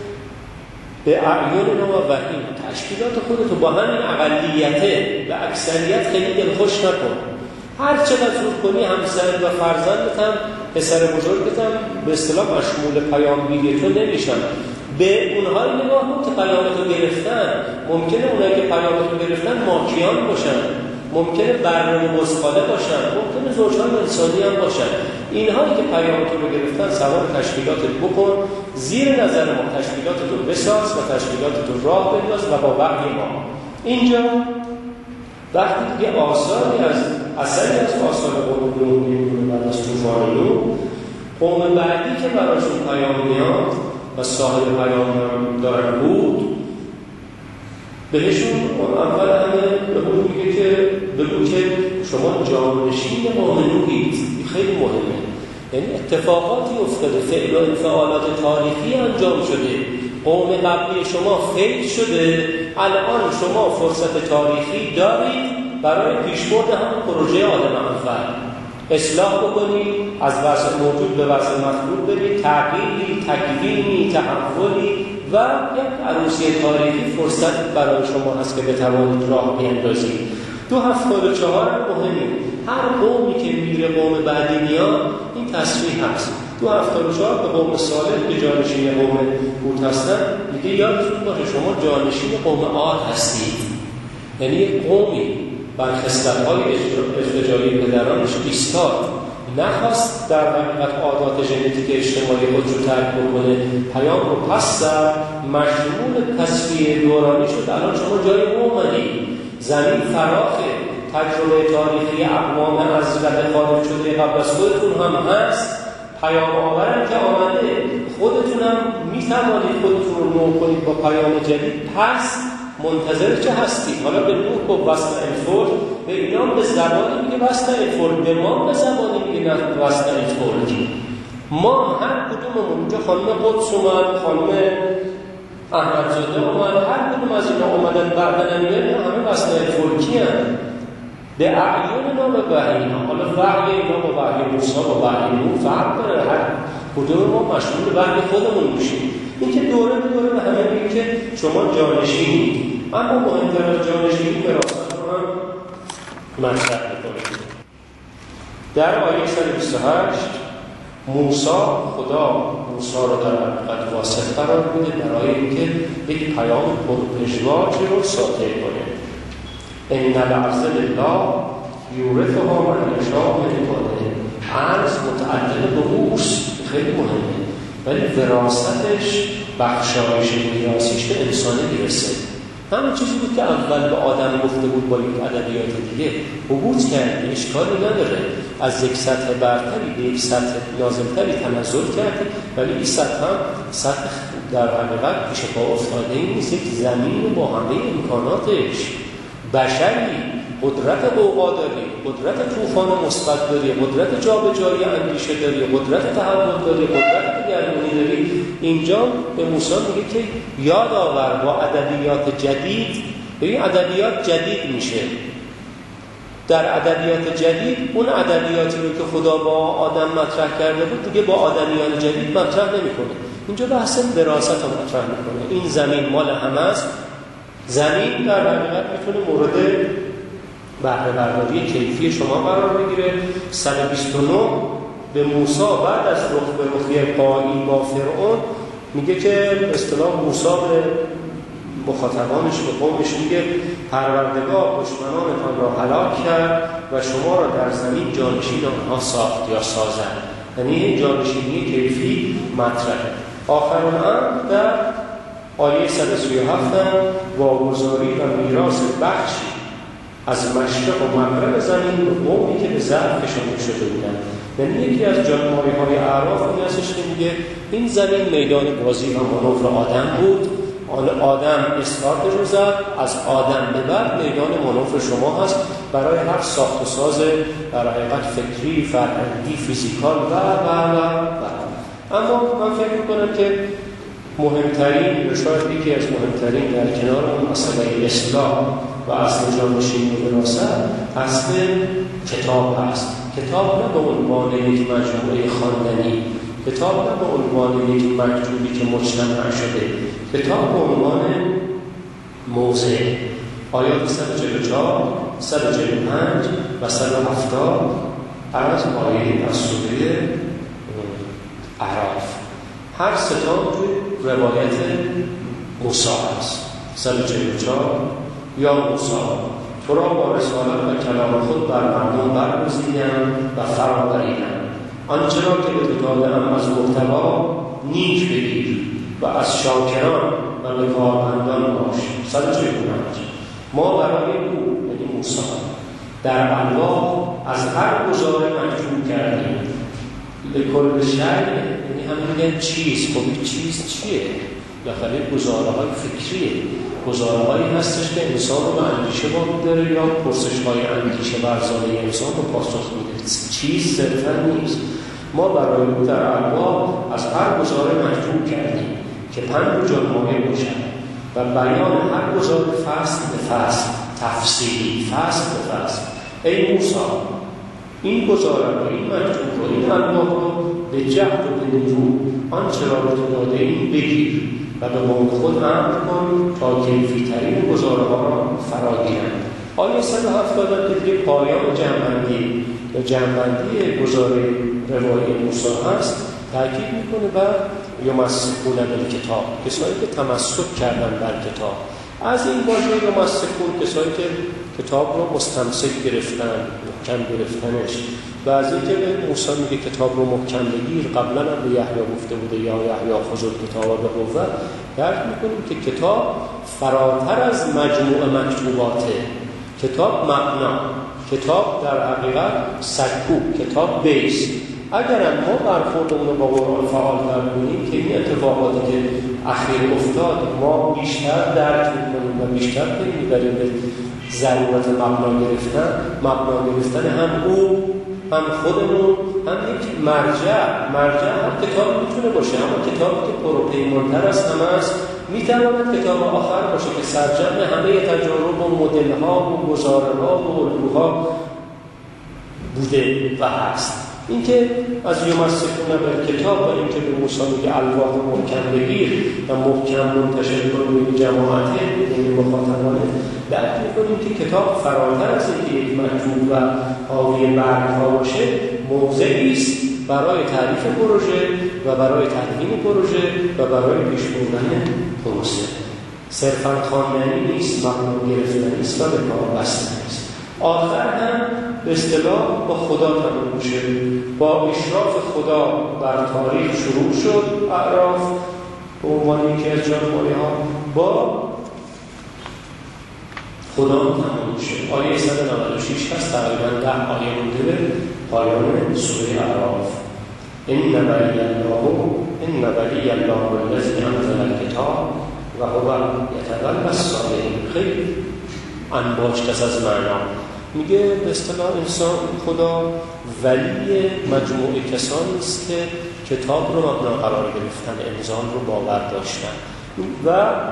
S1: به اعیننا و وحینا، تشکیلات خودتو با همین اقلیته و اکثریت خیلی دلخوش نکن. هر چقدر زور کنی همسرت و فرزندت هم، پسر بزرگت هم به اصطلاح مشمول پیامگیری تو نمیشن. به اونهایی نگاه کن که پیامتو گرفتن. ممکنه اونایی که پیامتو گرفتن ماکیان باشن، ممکنه برنامه بزخاله باشن، ممکنه زوجهای انسانی هم باشن. اینهایی که پیامتو رو گرفتن سوار تشکیلاتت بکن، زیر نظر ما تشکیلاتت رو بساز و تشکیلاتت رو راه بنداز و با وحی ما. اینجا وقتی که آثاری از اثری از آثار قوم نوح می‌بینیم بعد از طوفان نوح، قوم بعدی که براشون پیام میاد و صاحب پیام دارن بود، بهشون اول همه به اون میگه که بگو که شما جانشین قوم نوحید. خیلی مهمه. یعنی اتفاقاتی افتاده، فعل و انفعالات تاریخی انجام شده، قوم قبلی شما فیل شده، الان شما فرصت تاریخی دارید برای پیشبرد همون پروژه عالم اول. اصلاح بکنید، از وضع موجود به وضع مطلوب برید، تغییری، تکوینی، تحولی و یک عروسی تاریخی فرصت برای شما هست که بتوانید راه بیندازید. دو هفتاد و چهار هم مهمه. هر قومی که میره قوم بعدی میاد این تصریح هست. دو هفتاد و چهار به قوم صالح که جانشین قوم هود هستن میگه یادتون باشه شما جانشین قوم عاد هستید. یعنی یک قومی بر خصلت‌های ارتجاعی پدرانش ایستاد، نخواست در حقیقت عادات ژنتیک اجتماعی خود رو ترک بکنه، پیام رو پس زد، مشمول تصفیه دورانی شد. الان شما جای قومانی، زمین فراخه، تجربه تاریخی اقوام از رده خارج شده قبل از خودتون هم هست، پیام آورم که آمده، خودتون هم میتوانید خودتون رو نو کنید با پیام جدید. پس منتظر چه هستید؟ حالا به نوح با وصل الفلک، به اینا به زبانی میگه وصل الفلک، به ما به زبانی میگه وصل الفلک. ما هر کدوممون اونجا خانم قدس اومد، خانم احمدزاده اومد، هر کدوم از اینا اومدن بعدن میگه همه وصل الفلکی هم به اعیننا و وحینا. حالا وحی اینا با وحی موسی با وحی نوح فرق داره، هر کدوم ما مشمول وحی خودمون میشیم. این که دوره به دوره به همه میگه که شما جانشینید. اما مهمتر از جانشینی وراثت رو هم مطرح میکنه. در آیه صد و بیست و هشت موسی، خدا موسی رو در حقیقت واسط قرار میده برای اینکه یک پیام پرپژواجی رو ساطع کنه. ان الارض لله یورثها من یشاء من عباده. ارض متعلق به اوست، خیلی مهمه، ولی وراثتش، بخشایش میراثیش به انسان میرسه. همین چیزی بود که اول به آدم گفته بود با یک ادبیات دیگه حبوط کرد، اشکالی نداره، از یک سطح برتری به یک سطح نازلتری تنزل کرده، ولی این سطح هم سطح در حقیقت پیش پا افتاده این نیست، یک زمین با همه امکاناتش، بشری، قدرت قوقا داری، قدرت طوفان مثبت داری، قدرت جابجایی اندیشه داری، قدرت تحول داری، قدرت دگرگونی داری. اینجا به موسی میگه که یاد آور با ادبیات جدید. این ادبیات جدید میشه. در ادبیات جدید اون ادبیاتی رو که خدا با آدم مطرح کرده بود دیگه با آدمیان جدید مطرح نمیکنه. اینجا بحث وراثت رو مطرح میکنه. این زمین مال همه است. زمین در حقیقت میتونه مورد بهره برداری کیفی شما قرار بگیره. صد و بیست و نه به موسی بعد از رخ به رخی قایل با فرعون میگه که به اصطلاح موسی به مخاطبانش به قومش میگه پروردگار دشمنانتان را هلاک کرد و شما را در زمین جانشین آنها ساخت یا سازد. یعنی این جانشینی کیفی مطرحه. آخر الامر در آیه صد و سی و هفت واگذاری و میراث بخشی از مشرق و مغرب زمین به قومی که به ضعف کشانده شده بودند. یعنی یکی از جانمایه‌های اعراف این هستش که میگه این زمین میدان بازی و مانور آدم بود. آدم اصلاح رو زد، از آدم به بعد میدان مانور شما هست برای هر ساخت و ساز در حقیقت فکری، فرهنگی، فیزیکال و و و و اما من فکر میکنم که مهمترین یا شاید یکی از مهمترین در کنار اون مسئله اصلاح و اصل جانشینی و وراثت اصل کتاب هست. کتاب نه به عنوان یک مجموعه خواندنی، کتاب نه به عنوان یک مکتوبی که مجتمع شده، کتاب به عنوان موضع. آیات صد و چهل و چهار، صد و چهل و پنج و صد و هفتاد از آیه از سوره اعراف هر ستان توی روایت موسی است. صد و چهل و چهار یا موسی تو را با رسالت و کلام خود بر مردم برگزیدم و فرآوریدم، آنچه را که به تو داده‌ام از محتوا نیک بگیر و از شاکران و به کارمندان باش. صد و چهل و پنج ما برای او یعنی موسی در الواح از هر گزاره مکتوب کردیم لکل شیء، یعنی همین میگن چیز. خب این چیز چیه؟ داخل گزاره های فکریه، گزاره هایی هستش که انسان رو به اندیشه وام داره یا پرسش های اندیشه ورزانه انسان رو پاسخ میده. چیز صرفا نیست. ما برای او در الواح از هر گزاره مکتوب کردیم که پند و جانمایه باشد و بیان هر گزاره فصل به فصل، تفصیلی فصل به فصل. ای موسی این گزاره رو، این مکتوب رو، این الواح رو به جهد و به نیرو آنچه را به تو داده این بگیر و به قوم خود امر کن تا کیفی ترین گزاره ها را فرا گیرند. آیه صد و هفتاد که دیگه پایان جمع‌بندی یا جمع‌بندی گزاره روایی موسی هست تاکید میکنه بر یمسکون بالکتاب، کسایی که تمسک کردن بر کتاب. از این واژه یمسکون کسایی که کتاب رو مستمسک گرفتن، محکم گرفتنش، و از اینکه به موسی میگه کتاب رو محکم بگیر، قبلا هم به یحیی گفته بوده یا یحیی خذ الکتاب بقوة، درک میکنیم که کتاب فراتر از مجموع مکتوباته. کتاب مبنا، کتاب در حقیقت سکوب، کتاب بیس. اگر ما برخوردمون رو با قرآن فعال کنیم که این اتفاقاتی که اخیر افتاد ما بیشتر درک میکنیم و بیشتر پی میبریم به ضرورت مبنا گرفتن. مبنا گرفتن هم او، هم خودمون، هم یک مرجع. مرجع هم کتاب میتونه باشه، اما کتابی که پروپیمانتر از همه است میتواند کتاب آخر باشه که سرجم همه تجارب و مدل‌ها و گزاره‌ها و الگوها بوده و هست. این که از یمسکون بالکتاب و این که به موسی میگه الواح محکم بگیر و محکم منتشر کنید به جماعت این مخاطبانه، درک میکنیم که کتاب فراتر از اینکه یک مکتوب و حاوی برگ‌ها باشه، موضعی است برای تعریف پروژه و برای تدوین پروژه و برای پیش بردن پروژه. صرفاً خواندنی نیست، مبنا گرفتنی است و به کار بستنی است. آخر هم به اصطلاح با خدا تمام میشه. با اشراف خدا بر تاریخ شروع شد اعراف به عنوان یکی از جانمایه‌ها، با خدا تمام میشه. آیه صد و نود و شش هست، تقریبا ده آیه مونده به پایان سوره اعراف. ان ولی الله ان ولی الله الذی انزل الکتاب و هو یتولی الصالحین. خیلی انباشت از معنا. میگه به اصطلاح انسان خدا ولی مجموعه کسانی است که کتاب رو مبنا قرار گرفتن، انسان رو باور داشتن و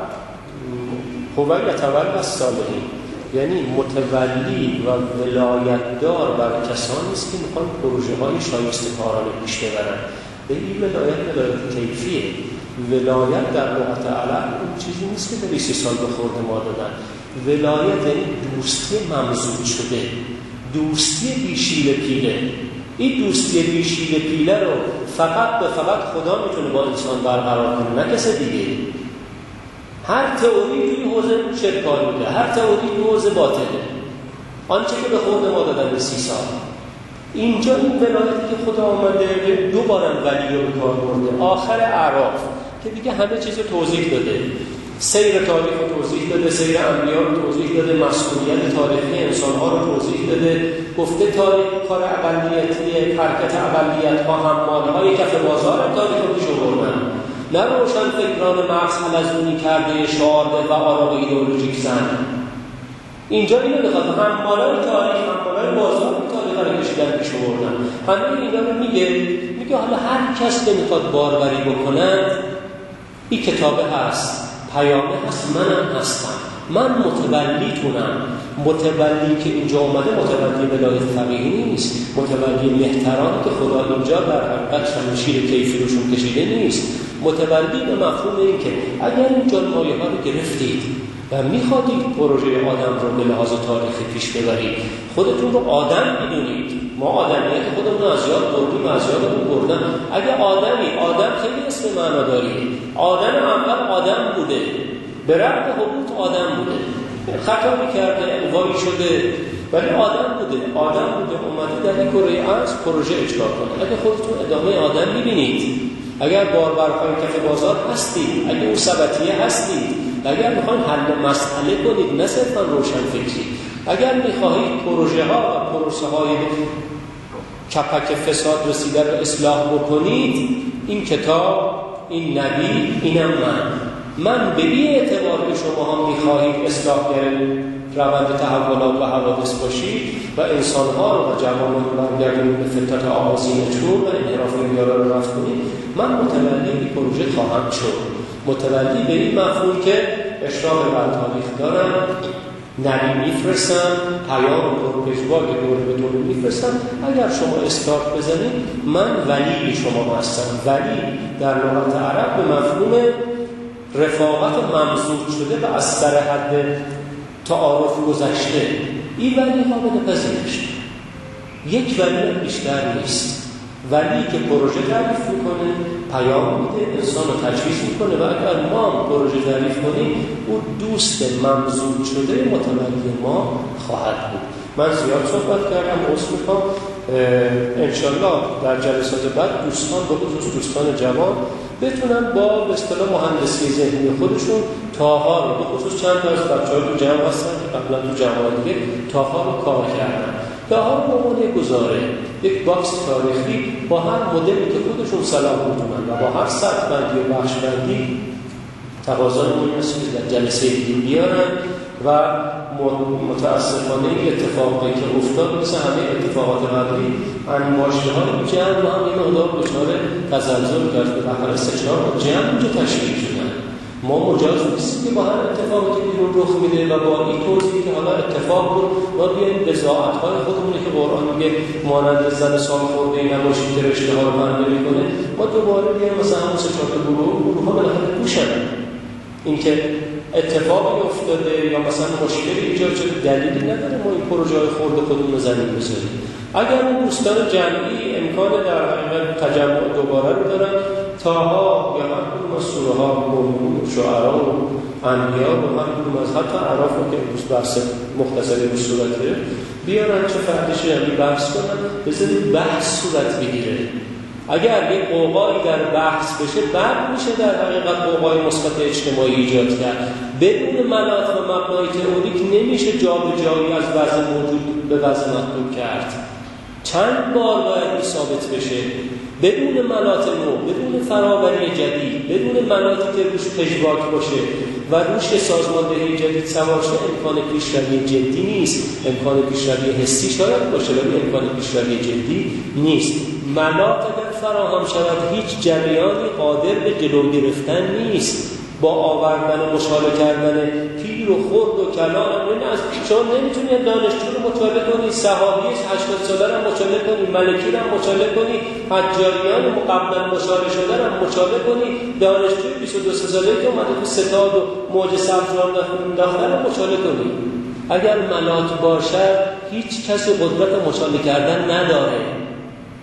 S1: هو یتولی الصالحین، یعنی متولی و ولایتدار بر کسانی است که میخوان پروژه های شایسته‌کارانه پیش ببرن. به این ولایت ولایت کیفیه. ولایت در لغت عرب اون چیزی نیست که دویست سال به خورد ما دادن. ولایت یعنی دوستی ممزوج شده، دوستی بیشیل پیله. این دوستی بیشیل پیله رو فقط به فقط خدا میتونه با انسان برقرار کنه، نه کسی دیگه. هر تئوری توی حوزه شرکار بوده، هر تئوری توی حوزه باطله. آنچه که به خود ما دادن به سی سال، اینجا این ولایتی که خدا آمده دو بارم ولی رو به کار برده. آخر اعراف که دیگه همه چیز رو توضیح داده، سیر تاریخ رو توضیح داده، سیر انبیا رو توضیح داده، مسئولیت تاریخی انسان‌ها رو توضیح داده، گفته تاریخ کار اقلیتی، حرکت اقلیت ها، حمالهای کف بازار تاریخ رو پیش آوردن. نه روشن فکران مغز حلزونی کرده شارده و آرام ایدئولوژیک زن. اینجا اینو بخواد حمالهای تاریخ، حمالهای بازار تاریخ رو کشیدن پیش آوردن. همین اینا رو میگه میگه حالا هر کس که میخواد باربری بکنه این کتابه هست، پیامه هست، منم هستم، من متولیتونم. متولی که اینجا اومده متولی ولایت فقیهی نیست، متولی مهترانی که خدا اینجا در حقیقت شمشیر کیفی روشون کشیده نیست. متولی به مفهوم این که اگر اینجا مایه ها رو گرفتید و میخوادید پروژه آدم رو به لحاظ تاریخی پیش ببرید، خودتون رو آدم بدونید. ما آدمیه که خودمون از یاد بردیم، از یادمون بردن. اگه آدمی، آدم خیلی اسم معنا داری. آدم اول آدم بوده، به رغم حبوط آدم بوده، خطا میکرده، انواعی شده، ولی آدم بوده. آدم بوده اومده در این کره ارض پروژه اجرا کنه. اگه خودتون ادامه آدم میبینید، اگر باربرهای کف بازار هستید، اگه اون سبتیه هستید، اگر میخواین حل مسئله کنید، نه صرفا روشن فکری، اگر میخواهید پروژه ها و پروسه های کپک فساد رسیده رو اصلاح بکنید، این کتاب، این نبی، اینم من من به این اعتبار که شما هم میخواهید اصلاحگر روند تحولات و حوادث باشید و انسانها رو و جوانان رو برگردونید به فطرت آغازینشون و انحراف ریاضه رو رفع کنید، من متولی این پروژه خواهم شد. متولی به این مفهوم که اشراق بر تاریخ دارم، نبی میفرستم، پیام پرپژواگ دور به دور میفرستم. اگر شما استارت بزنید، من ولی شما هستم. ولی در لغت عرب به مفهوم رفاقت ممزوج شده و از سر حد تعارف گذشته. این ولی قابل پذیرش، یک ولی بیشتر نیست. ولی که پروژه تعریف میکنه، پیام میده، انسان رو تجویز میکنه و اگر ما پروژه تعریف کنیم، اون دوست ممزوج شده متولی ما خواهد بود. من زیاد صحبت کردم، عذر میخوام. انشالله در جلسات بعد دوستان، به خصوص دوستان جوان، بتونن با به اصطلاح مهندسی ذهنی خودشون تاها رو، به خصوص چند تا از بچه‌ها تو جمع هستن که قبلا تو جمع‌های دیگه تاها رو کار کردن. تاها رو به عنوان گزاره، یک باکس تاریخی با هر مدلی که خودشون صلاح می‌دونن و با هر سطح بندی و بخش بندی تقاضای اون هست که در جلسه دیگه بیارن و متاسفانه این اتفاقی که افتاد مثل همه اتفاقات قبلی انباشته‌های جمع رو هم یه مقدار دچار تزلزل کرد به بخر سه چهار جمع اونجا تشکیل شدن. ما مجاز نیستیم که با هر اتفاقی که بیرون رخ میده و با این توضیحی که حالا اتفاق بود ما بیاییم بضاعت‌های خودمونی که قرآن میگه مانند زن سال خورده نباشید که رشته‌ها رو بند نمی‌کنه، ما دوباره بیایم مثلا همون سه چهار تا گروه گروه‌ها بالاخره گوشن. اینکه اتفاقی افتاده یا مثلا مشکلی ایجاد شده دلیلی نداره ما این پروژه‌های خرد خودمون رو زمین بذاریم. اگر اون دوستان جمعی امکان در حقیقت تجمع دوباره رو دارن، تاها یا هر کدوم از سوره ها، مومنون و شعرا و انبیا و هر کدوم از حتی اعراف رو که امروز بحث مختصری به صورته بیارن چه فردشی هم بحث کنن، بذارید بحث صورت بگیره. اگر یک قوقایی در بحث بشه بعد میشه در حقیقت قوقای مثبت اجتماعی ایجاد کرد. بدون ملاط و مبنای تئوریک نمیشه جابجایی از وضع موجود به وضع مطلوب کرد. چند بار باید ثابت بشه بدون ملاط نو، بدون فراوری جدید، بدون ملاطی که روش پژواک باشه و روش سازماندهی جدید سوار شه امکان پیشروی جدی نیست. امکان پیشروی حسی شاید باشه ولی امکان پیشروی جدی نیست. ملاط اگر فراهم شود هیچ جریانی قادر به جلو گرفتن نیست. با آوردن و مشاله کردن پیر و خرد و کلان از شما نمیتونید دانشجو رو مطالعه کنی، صحابی هشتاد ساله رو مطالعه کنی، ملکی رو مطالعه کنی، حجاریان قبلا مشاله شده رو مطالعه کنی، دانشجو بیست و دو ساله که اومده تو ستاد و موج سبزران داخل رو مطالعه کنی. اگر ملاط باشد هیچ کسی قدرت مطالعه کردن نداره.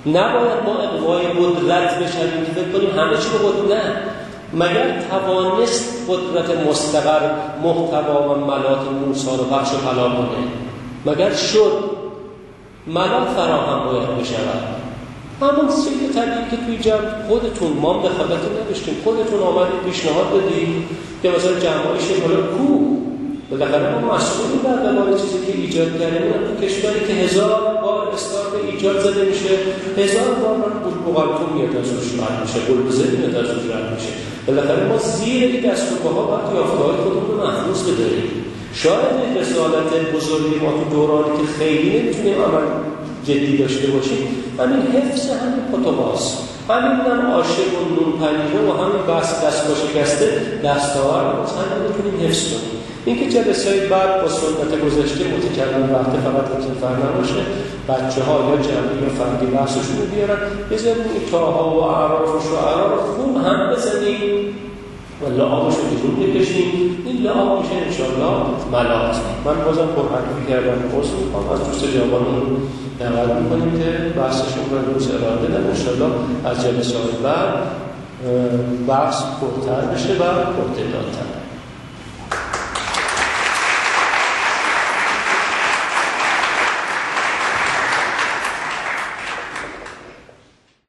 S1: نباید ما اقوای قدرت بشویم که فکر کنیم همه چی رو قدرت. نه، مگر توانست قدرت مستقر محتوا و ملات موسی رو بخش و پلا کنه؟ مگر شد؟ ملات فراهم باید بشود. همون سید طبیعی که توی جمع خودتون ما دخالتی نداشتیم، خودتون آمدید پیشنهاد دادید که مثلا جمع‌های شکل کو بالاخره ما مسئولیم در قبال چیزی که ایجاد کردیم. تو کشوری که هزار بار استارت ایجاد زده میشه، هزار بار بوقالتون میاد از روش رد میشه، گلبزه میاد از روش رد میشه. بالاخره ما زیر این دست و پاها باید یافته‌های خودمون رو محفوظ بداریم. شاید رسالت بزرگی ما تو دورانی که خیلی نمیتونیم عمل جدی داشته باشیم همین حفظ همین کتباست، همین هم عاشق و نون پنیره و همین بحث دست با شکسته دستاور باز همین میتونیم حفظ کنیم. این که جلسه های بعد با سنت گذشته متکلم وقت فقط این فرق نباشه، بچه ها یا جمعی یا فردی بحثشون رو بیارن بذاریم این تاها و اعراف و شعرا رو خوب هم بزنیم و لعابش رو بیرون بکشیم. این لعاب میشه انشاءالله ملات. من بازم پرحرفی کردم، فرص میکنم از دوست جوانمون دعوت میکنیم که بحثشون رو روز ارائه بدن. انشاءالله از جلسه های بعد بحث پرتر بشه و پرتدارتر.